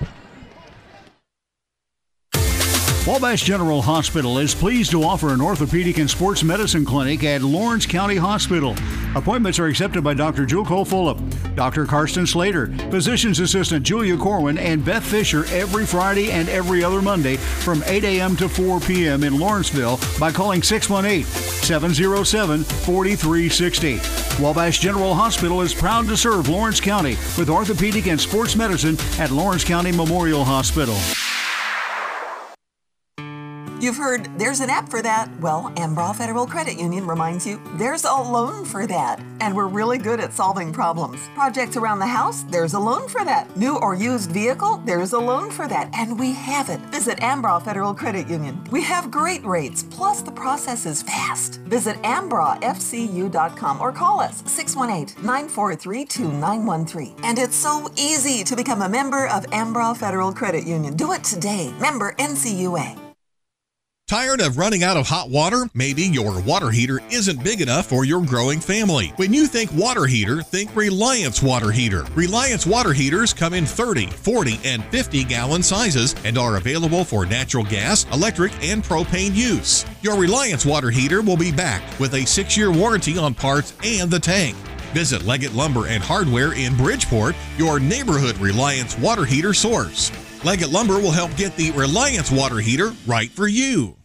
Wabash General Hospital is pleased to offer an orthopedic and sports medicine clinic at Lawrence County Hospital. Appointments are accepted by Doctor Jewel Cole Fulop, Doctor Karsten Slater, Physician's Assistant Julia Corwin, and Beth Fisher every Friday and every other Monday from eight a.m. to four p.m. in Lawrenceville by calling six one eight, seven oh seven, four three six eight. Wabash General Hospital is proud to serve Lawrence County with orthopedic and sports medicine at Lawrence County Memorial Hospital. You've heard there's an app for that. Well, Ambraw Federal Credit Union reminds you there's a loan for that. And we're really good at solving problems. Projects around the house, there's a loan for that. New or used vehicle, there's a loan for that. And we have it. Visit Ambraw Federal Credit Union. We have great rates, plus the process is fast. Visit Ambraw F C U dot com or call us six one eight, nine four three, two nine one three. And it's so easy to become a member of Ambraw Federal Credit Union. Do it today. Member N C U A. Tired of running out of hot water? Maybe your water heater isn't big enough for your growing family. When you think water heater, think Reliance water heater. Reliance water heaters come in thirty, forty, and fifty gallon sizes and are available for natural gas, electric, and propane use. Your Reliance water heater will be backed with a six-year warranty on parts and the tank. Visit Leggett Lumber and Hardware in Bridgeport, your neighborhood Reliance water heater source. Leggett Lumber will help get the Reliance water heater right for you.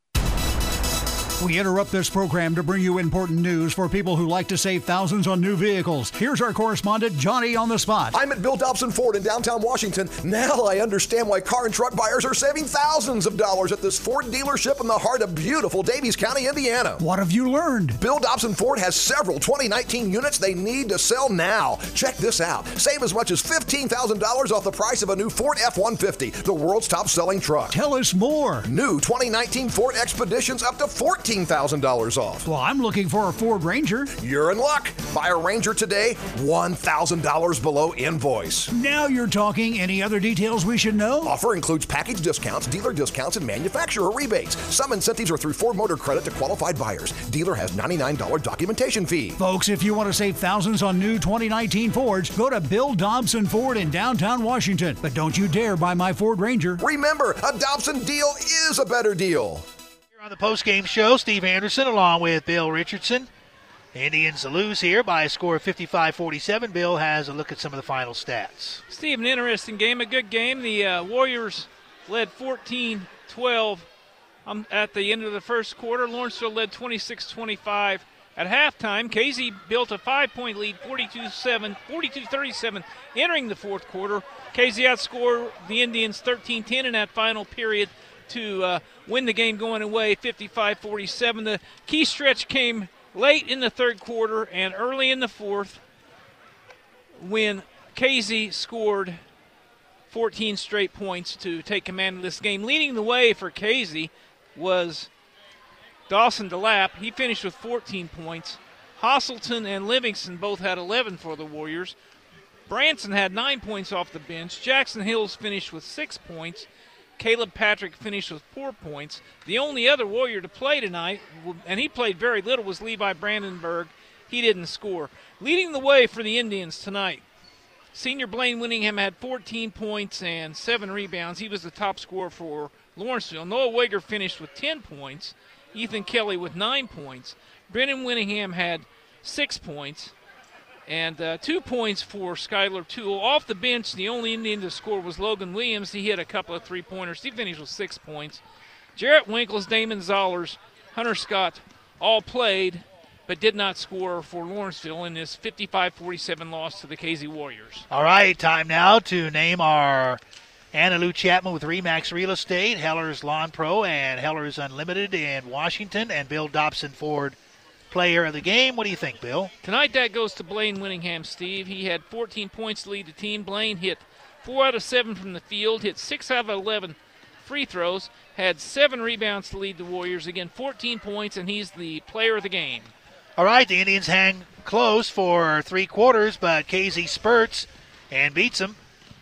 We interrupt this program to bring you important news for people who like to save thousands on new vehicles. Here's our correspondent, Johnny on the spot. I'm at Bill Dobson Ford in downtown Washington. Now I understand why car and truck buyers are saving thousands of dollars at this Ford dealership in the heart of beautiful Davies County, Indiana. What have you learned? Bill Dobson Ford has several twenty nineteen units they need to sell now. Check this out. Save as much as fifteen thousand dollars off the price of a new Ford F one fifty, the world's top-selling truck. Tell us more. New twenty nineteen Ford Expeditions up to fourteen fifteen thousand dollars off. Well, I'm looking for a Ford Ranger. You're in luck. Buy a Ranger today, one thousand dollars below invoice. Now you're talking. Any other details we should know? Offer includes package discounts, dealer discounts, and manufacturer rebates. Some incentives are through Ford Motor Credit to qualified buyers. Dealer has ninety-nine dollars documentation fee. Folks, if you want to save thousands on new twenty nineteen Fords, go to Bill Dobson Ford in downtown Washington. But don't you dare buy my Ford Ranger. Remember, a Dobson deal is a better deal. Here on the postgame show, Steve Anderson along with Bill Richardson. Indians lose here by a score of fifty-five forty-seven. Bill has a look at some of the final stats. Steve, an interesting game, a good game. The uh, Warriors led fourteen twelve um, at the end of the first quarter. Lawrenceville led twenty-six twenty-five. At halftime, K Z built a five-point lead, forty-two seven, forty-two thirty-seven, entering the fourth quarter. K Z outscored the Indians thirteen ten in that final period to uh, win the game going away, fifty-five forty-seven. The key stretch came late in the third quarter and early in the fourth when K Z scored fourteen straight points to take command of this game. Leading the way for K Z was Dawson DeLapp. He finished with fourteen points. Hosselton and Livingston both had eleven for the Warriors. Branson had nine points off the bench. Jackson Hills finished with six points. Caleb Patrick finished with four points. The only other Warrior to play tonight, and he played very little, was Levi Brandenburg. He didn't score. Leading the way for the Indians tonight, senior Blaine Winningham had fourteen points and seven rebounds. He was the top scorer for Lawrenceville. Noah Wager finished with ten points. Ethan Kelly with nine points. Brennan Winningham had six points. And uh, two points for Skylar Toole. Off the bench, the only Indian to score was Logan Williams. He hit a couple of three-pointers. He finished with six points. Jarrett Winkles, Damon Zollers, Hunter Scott all played but did not score for Lawrenceville in this fifty-five forty-seven loss to the K Z Warriors. All right, time now to name our Anna Lou Chapman with Remax Real Estate, Heller's Lawn Pro, and Heller's Unlimited in Washington, and Bill Dobson Ford Player of the game. What do you think, Bill? Tonight that goes to Blaine Winningham, Steve. He had fourteen points to lead the team. Blaine hit four out of seven from the field, hit six out of eleven free throws, had seven rebounds to lead the Warriors. Again, fourteen points, and he's the player of the game. All right, the Indians hang close for three quarters, but K Z spurts and beats them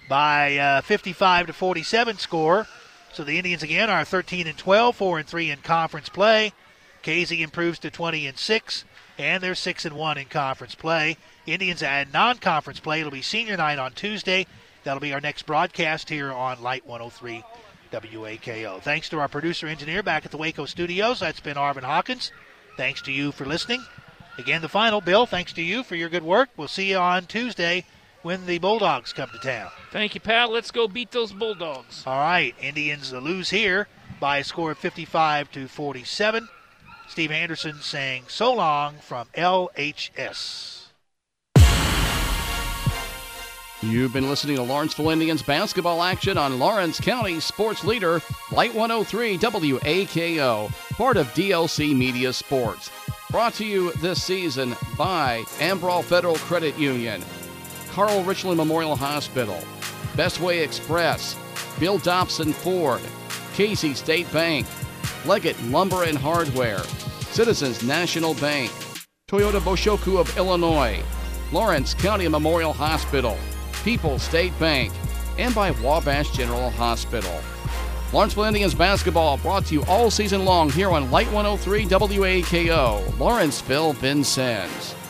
by uh, fifty-five to forty-seven score. So the Indians again are thirteen and twelve, four and three in conference play. K Z improves to twenty and six, and they're six and one in conference play. Indians at non-conference play. It'll be senior night on Tuesday. That'll be our next broadcast here on Light one oh three W A K O. Thanks to our producer engineer back at the Waco studios. That's been Arvin Hawkins. Thanks to you for listening. Again, the final, Bill, thanks to you for your good work. We'll see you on Tuesday when the Bulldogs come to town. Thank you, pal. Let's go beat those Bulldogs. All right, Indians lose here by a score of fifty-five to forty-seven. Steve Anderson saying so long from L H S. You've been listening to Lawrenceville Indians basketball action on Lawrence County Sports Leader, Light one oh three W A K O, part of D L C Media Sports. Brought to you this season by Ambrol Federal Credit Union, Carl Richland Memorial Hospital, Bestway Express, Bill Dobson Ford, Casey State Bank, Leggett Lumber and Hardware, Citizens National Bank, Toyota Boshoku of Illinois, Lawrence County Memorial Hospital, People's State Bank, and by Wabash General Hospital. Lawrenceville Indians basketball brought to you all season long here on Light one oh three W A K O, Lawrenceville, Vincennes.